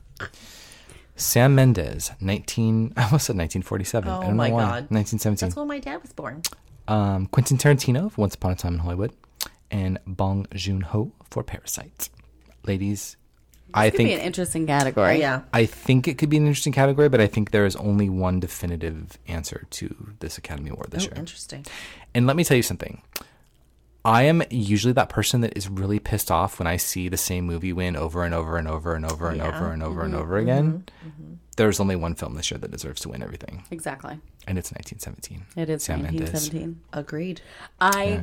Sam Mendes, I almost said 1947. I Oh don't my know why. God. 1917. That's when my dad was born. Quentin Tarantino for Once Upon a Time in Hollywood. And Bong Joon-ho for Parasite. Ladies, I Could be an think interesting category. Yeah. I think it could be an interesting category, but I think there is only one definitive answer to this Academy Award this Oh, year. interesting. And let me tell you something. I am usually that person that is really pissed off when I see the same movie win over and over and over and over and over and over and over again. There's only one film this year that deserves to win everything, Exactly. and it's 1917. It is Sam Mendes. 1917. Agreed. I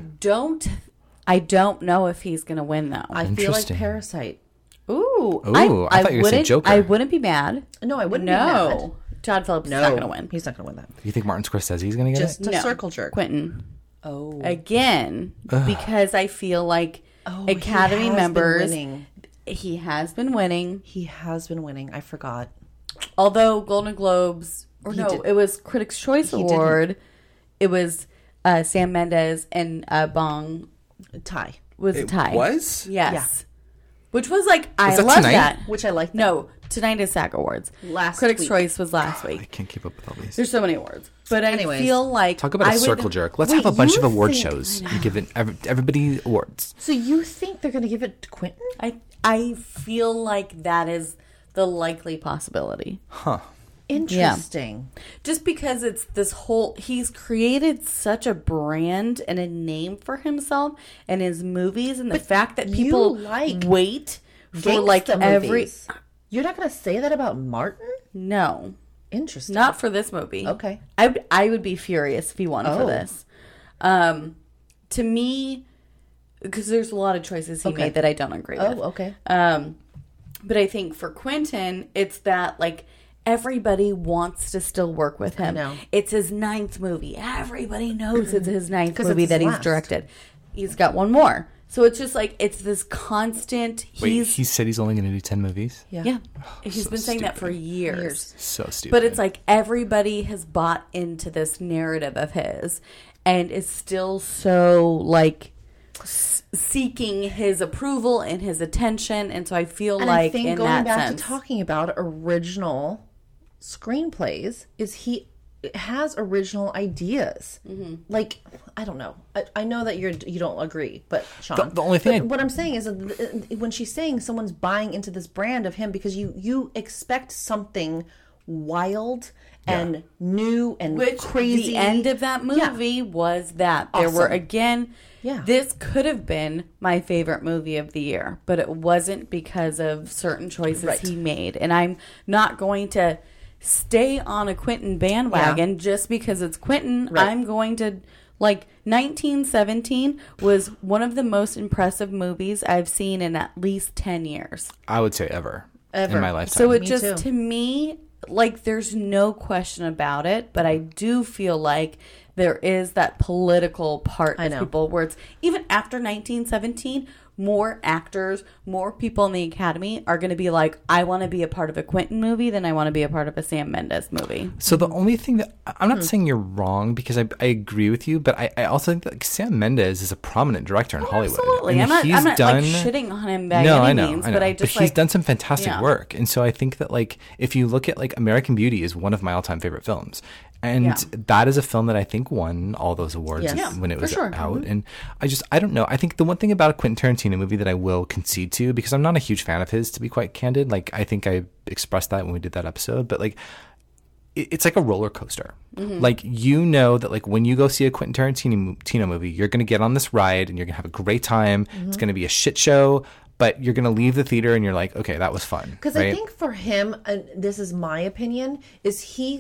don't know if he's going to win though. I feel like Interesting. Parasite. Ooh, I thought you were gonna say wouldn't- Joker. I wouldn't be mad. No, I wouldn't No, be mad. Todd Phillips No, is not going to win. He's not going to win that. You think Martin Scorsese is going to get Just it? a No. circle jerk. Quentin Oh. again because I feel like Academy he has members. been winning. He has been winning. He has been winning. I forgot. Although Golden Globes, or He no, did- it was Critics' Choice He didn't. Award. It was Sam Mendes and Bong Tie. was a tie. was? Yes. Yeah. Which was like, I that love tonight? that. Which I like. No, tonight is SAG Awards. Last Critics' week. Choice was last I week. can't keep up with all these. There's so many awards. But Anyways, I feel like Talk about a I would- circle jerk. Let's Wait, have a bunch you of award think- shows. You give it everybody awards. So you think they're going to give it to Quentin? I feel like that is the likely possibility. Interesting. Just because it's this whole, he's created such a brand and a name for himself and his movies, and the fact that you people like wait for like Gangsta every. movies. You're not going to say that about Martin? No, Interesting. not for this movie. Okay. I would be furious if he won for Oh. this. To me, because there's a lot of choices he made that I don't agree with. Oh, okay. But I think for Quentin, it's that like everybody wants to still work with him. know. It's his 9th movie. Everybody knows it's his 9th 'Cause movie it's that his he's last. directed. He's got one more. So it's just like, it's this constant, Wait, he said he's only going to do 10 movies? yeah. He's so been saying that for stupid. years. So stupid. But it's like everybody has bought into this narrative of his and is still so like seeking his approval and his attention. And so I feel And like I think in going that back sense, to talking about original screenplays is he has original ideas. Like, I don't know. I know that you don't agree, but Sean, The only thing what I'm saying is that when she's saying someone's buying into this brand of him because you expect something wild and new and which crazy. the end of that movie was that there were Awesome. again. Yeah. This could have been my favorite movie of the year, but it wasn't because of certain choices Right. he made. And I'm not going to stay on a Quentin bandwagon just because it's Quentin. Right. I'm going to, like, 1917 was one of the most impressive movies I've seen in at least 10 years. I would say ever in my lifetime. So it Me just, too. to me, like, there's no question about it, but I do feel like there is that political part of know. people where it's, even after 1917, more actors, more people in the Academy are going to be like, I want to be a part of a Quentin movie than I want to be a part of a Sam Mendes movie. So the only thing that I'm not saying you're wrong, because I agree with you, but I also think that like, Sam Mendes is a prominent director in Hollywood. Absolutely. And I'm not like shitting on him by no, any I know, means, I know. but I just he's like, done some fantastic yeah. work, and so I think that like if you look at like American Beauty is one of my all-time favorite films, and Yeah. that is a film that I think won all those awards Yes. Yeah, when it for was sure. out. And I don't know. I think the one thing about a Quentin Tarantino movie that I will concede to, because I'm not a huge fan of his, to be quite candid, like I think I expressed that when we did that episode, but like it's like a roller coaster. Like, you know that like when you go see a Quentin Tarantino movie, you're going to get on this ride and you're going to have a great time. It's going to be a shit show, but you're going to leave the theater and you're like, okay, that was fun. Because right? I think for him, and this is my opinion, is he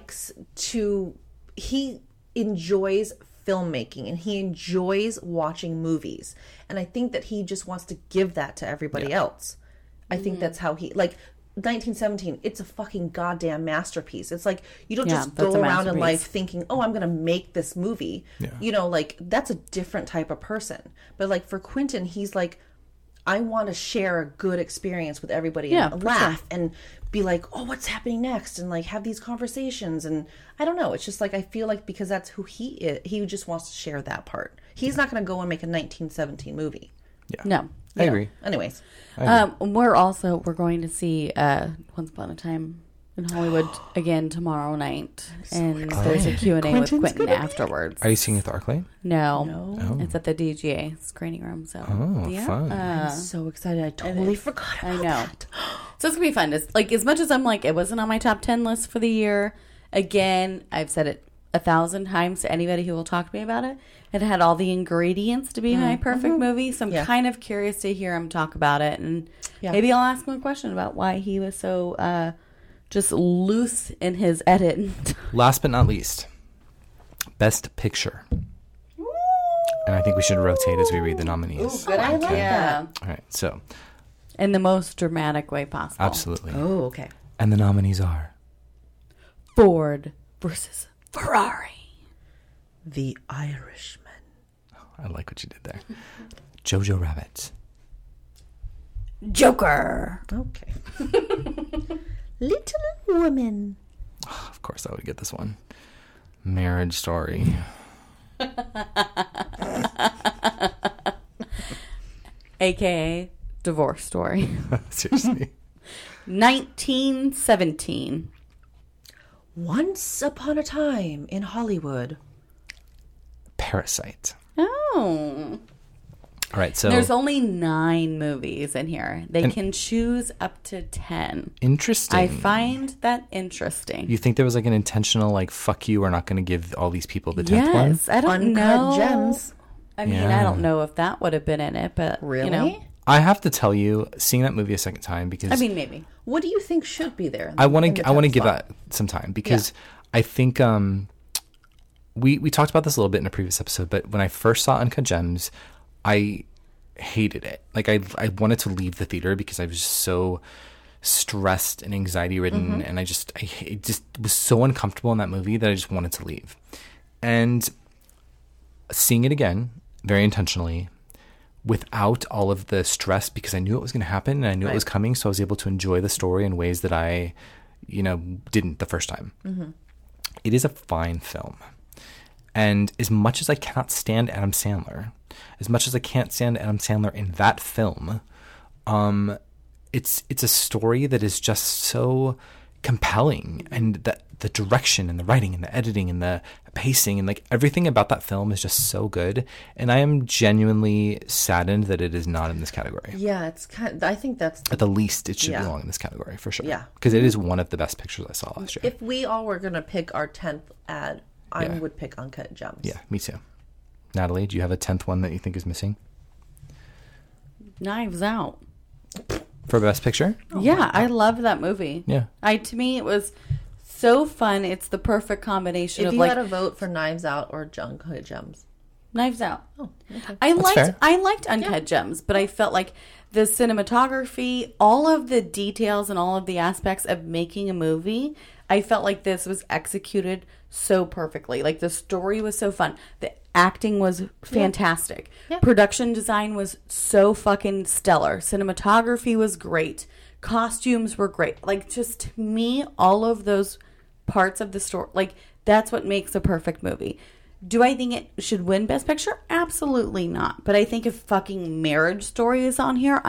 enjoys filmmaking and he enjoys watching movies. And I think that he just wants to give that to everybody else. I think that's how he, like, 1917, it's a fucking goddamn masterpiece. It's like, you don't Yeah, just that's go a around in masterpiece. life thinking, oh, I'm going to make this movie. Yeah. You know, like, that's a different type of person. But like for Quentin, he's like, I want to share a good experience with everybody Yeah, and for laugh and be like, oh, what's happening next? And like have these conversations. And I don't know. It's just like, I feel like because that's who he is, he just wants to share that part. He's not going to go and make a 1917 movie. no. I agree. Anyways. We're going to see Once Upon a Time in Hollywood again tomorrow night. And there's a Q&A with Quentin's Quentin gonna be- afterwards. Are you seeing it at the ArcLight? No. It's at the DGA screening room. So Oh, fun. I'm so excited. I totally forgot about I know. that. So it's gonna be fun. It's like, as much as I'm like, it wasn't on my top 10 list for the year. Again, I've said it 1,000 times to anybody who will talk to me about it. It had all the ingredients to be my perfect movie. So I'm Yeah. kind of curious to hear him talk about it, and Yeah. maybe I'll ask him a question about why he was so just loose in his edit. Last but not least, Best Picture. And I think we should rotate as we read the nominees. Good I like idea. All right, so In the most dramatic way possible. absolutely. Oh, okay. And the nominees are Ford versus Ferrari. The Irishman. I like what you did there. Jojo Rabbit, Joker. Okay. Little Woman. of course I would get this one. Marriage Story, AKA Divorce Story. seriously. 1917. Once Upon a Time in Hollywood. Parasite. Oh. All right, so There's only 9 movies in here. They can choose up to 10. interesting. I find that interesting. You think there was like an intentional like fuck you, we're not going to give all these people the 10th one? Yes, I don't Uncut know. Gems. I mean, Yeah. I don't know if that would have been in it, but Really? you know, I have to tell you, seeing that movie a second time because I mean, maybe. What do you think should be there? I want in to the I want to 10th give slot? that some time because I think we talked about this a little bit in a previous episode, but when I first saw Uncut Gems, I hated it. Like I wanted to leave the theater because I was just so stressed and anxiety ridden, and it just was so uncomfortable in that movie that I just wanted to leave. And seeing it again, very intentionally, without all of the stress, because I knew it was going to happen and I knew it was coming. So I was able to enjoy the story in ways that I, didn't the first time. Mm-hmm. It is a fine film. And as much as I cannot stand Adam Sandler, as much as I can't stand Adam Sandler in that film, it's a story that is just so compelling, and the direction and the writing and the editing and the pacing and like everything about that film is just so good. And I am genuinely saddened that it is not in this category. Yeah, it's I think that's at the least it should belong in this category for sure. Yeah, because it is one of the best pictures I saw last year. If we all were gonna pick our 10th ad, I would pick Uncut Gems. Yeah, me too. Natalie, do you have a 10th one that you think is missing? Knives Out. For Best Picture? Yeah, I loved that movie. Yeah. To me, it was so fun. It's the perfect combination If of you like had a vote for Knives Out or Uncut Gems. Knives Out. Oh, okay. I liked Uncut Gems, but I felt like the cinematography, all of the details and all of the aspects of making a movie, I felt like this was executed so perfectly. Like the story was so fun. The acting was fantastic. Yeah. Production design was so fucking stellar. Cinematography was great. Costumes were great. Like, just to me, all of those parts of the story, like, that's what makes a perfect movie. Do I think it should win Best Picture? Absolutely not. But I think if fucking Marriage Story is on here,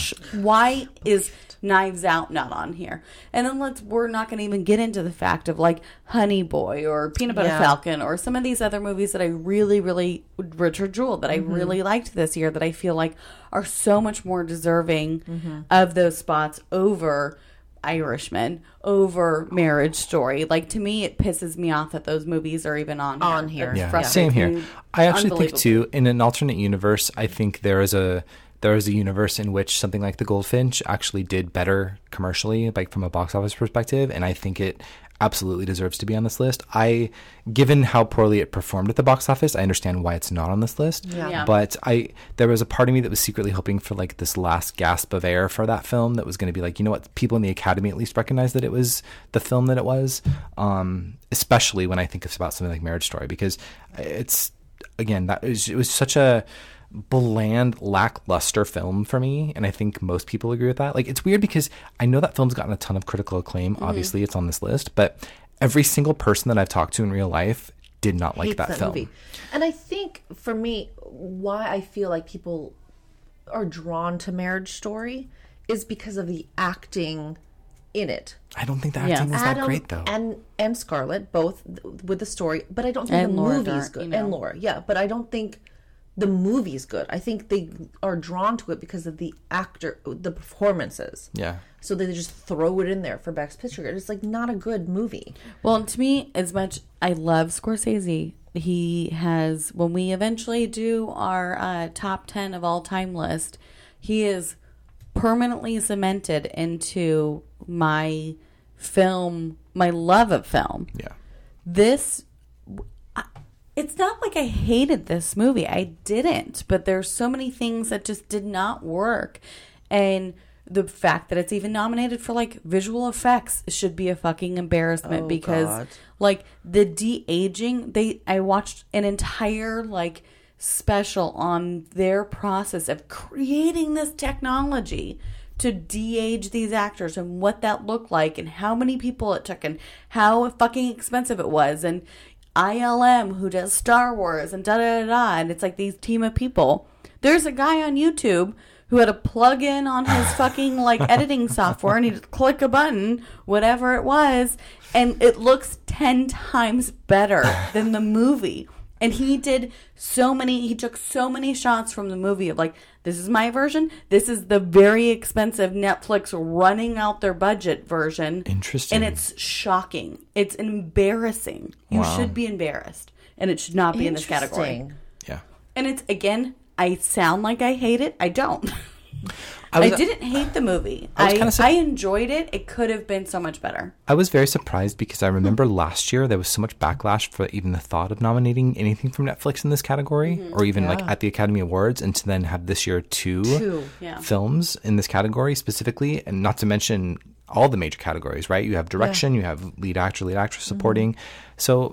why is Knives Out not on here? And then we're not going to even get into the fact of like Honey Boy or Peanut Butter Falcon or some of these other movies that I really, really, Richard Jewell, that I really liked this year, that I feel like are so much more deserving of those spots over Irishman, over Marriage Story. Like, to me, it pisses me off that those movies are even on here. Yeah, same here. I actually think too, in an alternate universe, I think there is a universe in which something like The Goldfinch actually did better commercially, like from a box office perspective, and I think it absolutely deserves to be on this list. Given how poorly it performed at the box office, I understand why it's not on this list. Yeah. But there was a part of me that was secretly hoping for like this last gasp of air for that film that was going to be like, you know what, people in the Academy at least recognized that it was the film that it was. Especially when I think it's about something like Marriage Story, because it's, again, it was such a bland, lackluster film for me, and I think most people agree with that. Like, it's weird because I know that film's gotten a ton of critical acclaim. Obviously, it's on this list, but every single person that I've talked to in real life did not like that film. Movie. And I think for me, why I feel like people are drawn to Marriage Story is because of the acting in it. I don't think the acting was that great, though. And Scarlett, both with the story, but I don't think the movie's good. And Laura, but I don't think the movie's good. I think they are drawn to it because of the actor, the performances. Yeah. So they just throw it in there for Best Picture. It's like not a good movie. Well, to me, as much I love Scorsese, he has, when we eventually do our top 10 of all time list, he is permanently cemented into my love of film. Yeah. It's not like I hated this movie. I didn't. But there's so many things that just did not work. And the fact that it's even nominated for, like, visual effects should be a fucking embarrassment. God. Like, the de-aging, I watched an entire, like, special on their process of creating this technology to de-age these actors and what that looked like and how many people it took and how fucking expensive it was. And ILM, who does Star Wars, and da-da-da-da, and it's like these team of people. There's a guy on YouTube who had a plug-in on his fucking, like, editing software, and he'd click a button, whatever it was, and it looks 10 times better than the movie. And he took so many shots from the movie of, like, this is my version. This is the very expensive Netflix running out their budget version. Interesting. And it's shocking. It's embarrassing. You should be embarrassed. And it should not be in this category. Yeah. And it's, again, I sound like I hate it. I don't. I didn't hate the movie. I enjoyed it. It could have been so much better. I was very surprised because I remember last year there was so much backlash for even the thought of nominating anything from Netflix in this category, or even like at the Academy Awards, and to then have this year two films in this category specifically, and not to mention all the major categories, right? You have direction, you have lead actor, lead actress, supporting. So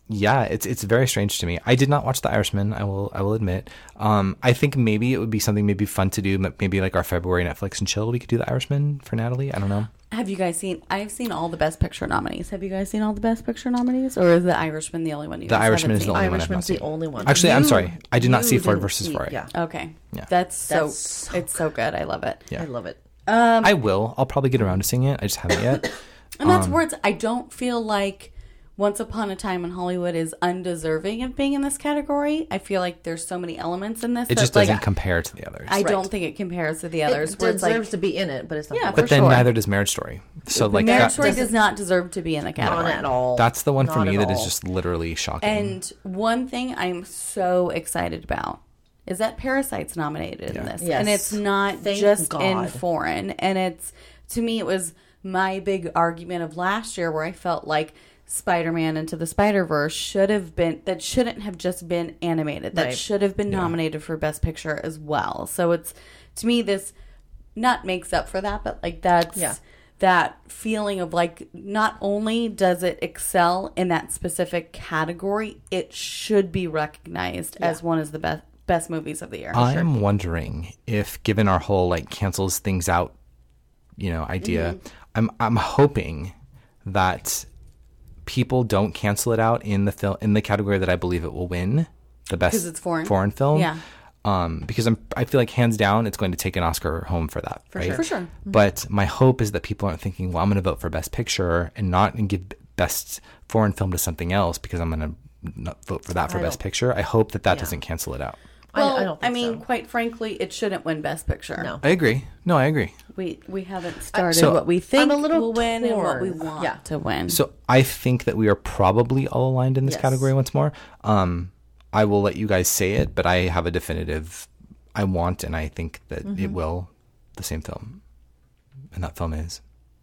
Yeah, it's very strange to me. I did not watch The Irishman. I will admit. I think maybe it would be something maybe fun to do. Maybe like our February Netflix and chill. We could do The Irishman for Natalie. I don't know. Have you guys seen? I've seen all the Best Picture nominees. Have you guys seen all the Best Picture nominees, or is The Irishman the only one you? The guys Irishman haven't is the seen? only one I've not Irishman's the seen. only one. Actually, I'm sorry. I did not You see Ford didn't versus see- Ferrari. Yeah, Okay, Yeah. that's so. That's so it's so good. I love it. Yeah. I love it. I will. I'll probably get around to seeing it. I just haven't yet. And that's where I don't feel like Once Upon a Time in Hollywood is undeserving of being in this category. I feel like there's so many elements in this. It that, just doesn't compare to the others. I don't think it compares to the others. It where it's deserves like, to be in it, but it's not. Yeah, the but then sure. neither does Marriage Story. So like Marriage that, Story does not deserve to be in the Not category. at all. that's the one for Not me at that is all. just literally shocking. And one thing I'm so excited about is that Parasite's nominated in this. Yes. And it's not Thank just in God. foreign. And it's, to me, it was my big argument of last year where I felt like Spider-Man Into the Spider-Verse shouldn't have just been animated. That Right. should have been nominated for Best Picture as well. So it's, to me, this not makes up for that, but like that's... Yeah. That feeling of like, not only does it excel in that specific category, it should be recognized as one of the best movies of the year. I'm wondering if, given our whole like cancels things out, idea, I'm hoping that people don't cancel it out in the category that I believe it will win, the best 'Cause it's foreign. film. Yeah. Because I feel like hands down it's going to take an Oscar home for that. Right? For sure. But my hope is that people aren't thinking, well, I'm going to vote for Best Picture and give Best Foreign Film to something else because I'm going to not vote for that for Best Picture. I hope that doesn't cancel it out. Well, I don't think so. quite frankly, it shouldn't win Best Picture. No. I agree. No, I agree. We haven't started So- what we think I'm a little will win and what we torn. want Yeah. to win. So I think that we are probably all aligned in this Yes. category once more. I will let you guys say it, but I have a definitive I want, and I think that it will, the same film. And that film is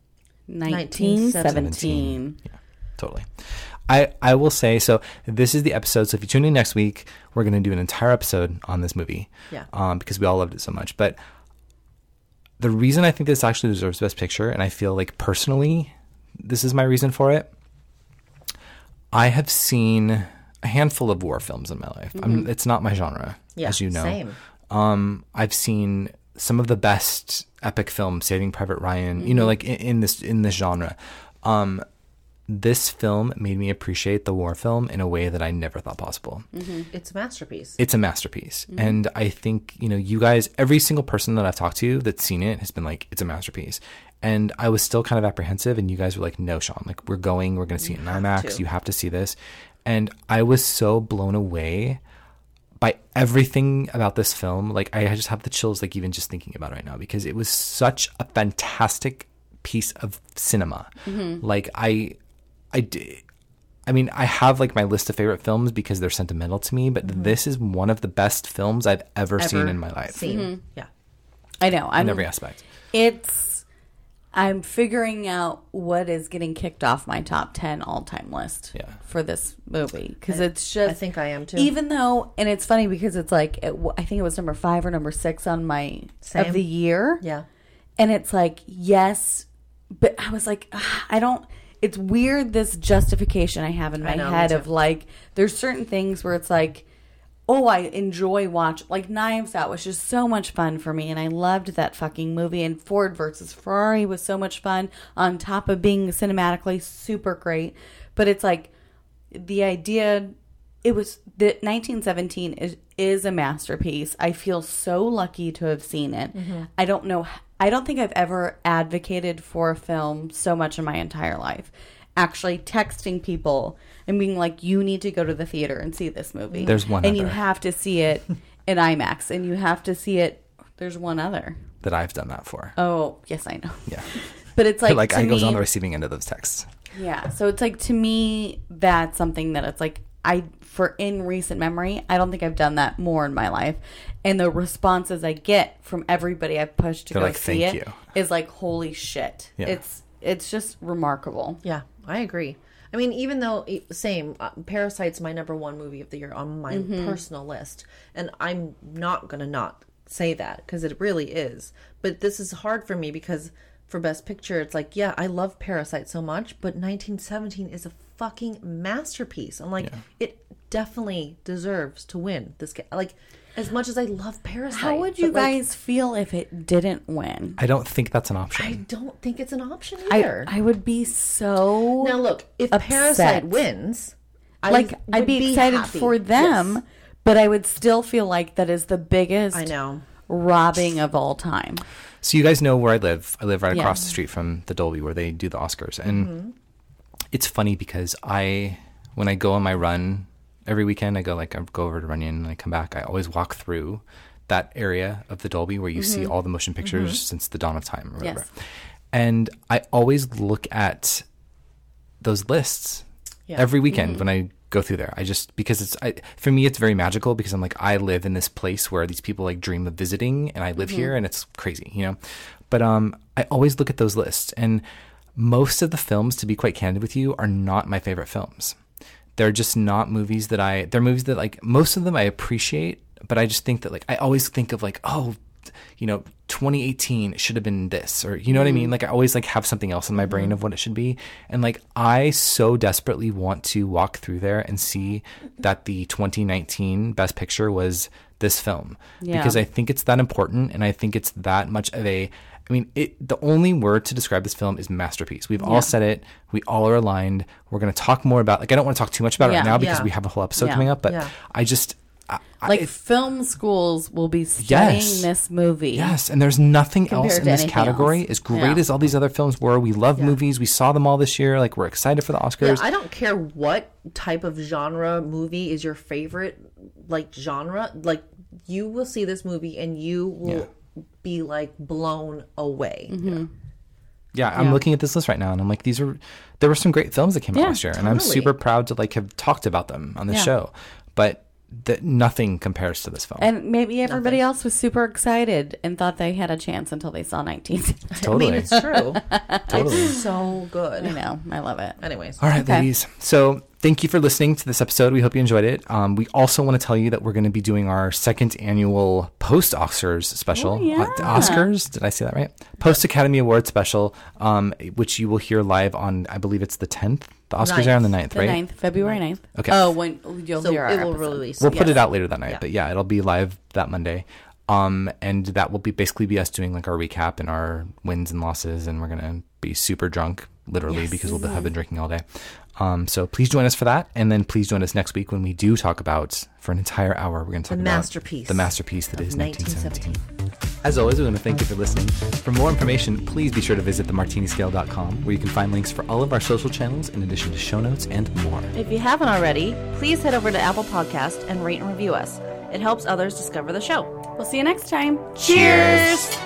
1917. Yeah, totally. I will say, so this is the episode. So if you tune in next week, we're going to do an entire episode on this movie. Yeah. Because we all loved it so much. But the reason I think this actually deserves Best Picture, and I feel like personally, this is my reason for it. I have seen a handful of war films in my life. It's not my genre, Yeah, as you know. same. I've seen some of the best epic films, Saving Private Ryan, like in this genre. This film made me appreciate the war film in a way that I never thought possible. It's a masterpiece. It's a masterpiece. And I think, you guys, every single person that I've talked to that's seen it has been like, it's a masterpiece. And I was still kind of apprehensive, and you guys were like, no, Sean, like we're going to see it in IMAX. to. You have to see this. And I was so blown away by everything about this film. Like I just have the chills, like even just thinking about it right now, because it was such a fantastic piece of cinema. Like I have like my list of favorite films because they're sentimental to me, but this is one of the best films I've ever seen in my life. Yeah. I know. In every aspect. I'm figuring out what is getting kicked off my top 10 all-time list for this movie. Because it's just... I think I am too. Even though... And it's funny because it's like... I think it was number 5 or number 6 on my... Same. Of the year. Yeah. And it's like, yes. But I was like, I don't... It's weird, this justification I have in my know, me head too. of like... There's certain things where it's like... Oh, I enjoy like Knives Out was just so much fun for me, and I loved that fucking movie. And Ford versus Ferrari was so much fun, on top of being cinematically super great. But it's like the idea, it was that 1917 is a masterpiece. I feel so lucky to have seen it. I don't think I've ever advocated for a film so much in my entire life. Actually texting people and being like, you need to go to the theater and see this movie. There's one and other. you have to see it in IMAX, and you have to see it. There's one other. That I've done that for. Oh, yes, I know. Yeah. But it's like, Like to I goes me, on the receiving end of those texts. yeah. So it's like, to me, that's something that it's like, in recent memory, I don't think I've done that more in my life. And the responses I get from everybody I've pushed to They're go like, see "Thank it you." is like, holy shit. Yeah. It's just remarkable. Yeah, I agree. I mean, even though, Parasite's my number 1 movie of the year on my personal list. And I'm not going to not say that, because it really is. But this is hard for me because for Best Picture, it's like, yeah, I love Parasite so much, but 1917 is a fucking masterpiece. I'm like, it definitely deserves to win this game. Like, as much as I love Parasite. How would you guys feel if it didn't win? I don't think that's an option. I don't think it's an option either. I would be so Now look, if upset. Parasite wins, I'd be excited happy. for them, Yes. but I would still feel like that is the biggest I know. robbing of all time. So you guys know where I live. I live right across Yeah. the street from the Dolby where they do the Oscars. And it's funny because when I go on my run every weekend, I go over to Runyon and I come back. I always walk through that area of the Dolby where you see all the motion pictures since the dawn of time or whatever. Yes. And I always look at those lists every weekend when I go through there. Because for me, it's very magical because I'm like, I live in this place where these people like dream of visiting and I live here and it's crazy, you know? But I always look at those lists, and most of the films, to be quite candid with you, are not my favorite films. They're just not movies that they're movies that like most of them I appreciate, but I just think that like I always think of like, oh, you know, 2018 should have been this, or you know what I mean? Like I always like have something else in my brain of what it should be. And like I so desperately want to walk through there and see that the 2019 Best Picture was this film. Yeah. Because I think it's that important, and I think it's that much of the only word to describe this film is masterpiece. We've all said it. We all are aligned. We're going to talk more about, like, I don't want to talk too much about it right now because we have a whole episode coming up, but I just, film schools will be studying this movie. Yes, and there's nothing else Compared in to this anything category else. as great as all these other films were. We love movies. We saw them all this year. Like, we're excited for the Oscars. Yeah, I don't care what type of genre movie is your favorite, like, genre. Like, you will see this movie and you will be, like, blown away. Yeah, I'm looking at this list right now, and I'm like, there were some great films that came out last year, and I'm super proud to like have talked about them on the show, but nothing compares to this film. And maybe everybody else was super excited and thought they had a chance until they saw 19. Totally. I mean, it's true. Totally. It's so good. I know. I love it. Anyways. All right, ladies. So thank you for listening to this episode. We hope you enjoyed it. We also want to tell you that we're going to be doing our second annual post-Oscars special. Oh, yeah. Oscars? Did I say that right? Post-Academy Award special, which you will hear live on, I believe it's the 10th. The Oscars are on the 9th, The right? 9th, February 9th. Okay. Oh, when you'll So hear our it will episode. release. We'll put yes. it out later that night, but yeah, it'll be live that Monday. And that will basically be us doing like our recap and our wins and losses, and we're gonna be super drunk, literally, because we'll have been drinking all day. So please join us for that, and then please join us next week when we do talk about, for an entire hour, we're going to talk about masterpiece the masterpiece that is 1917. 1917. As always, we want to thank you for listening. For more information, please be sure to visit themartiniscale.com, where you can find links for all of our social channels in addition to show notes and more. If you haven't already, please head over to Apple Podcast and rate and review us. It helps others discover the show. We'll see you next time. Cheers!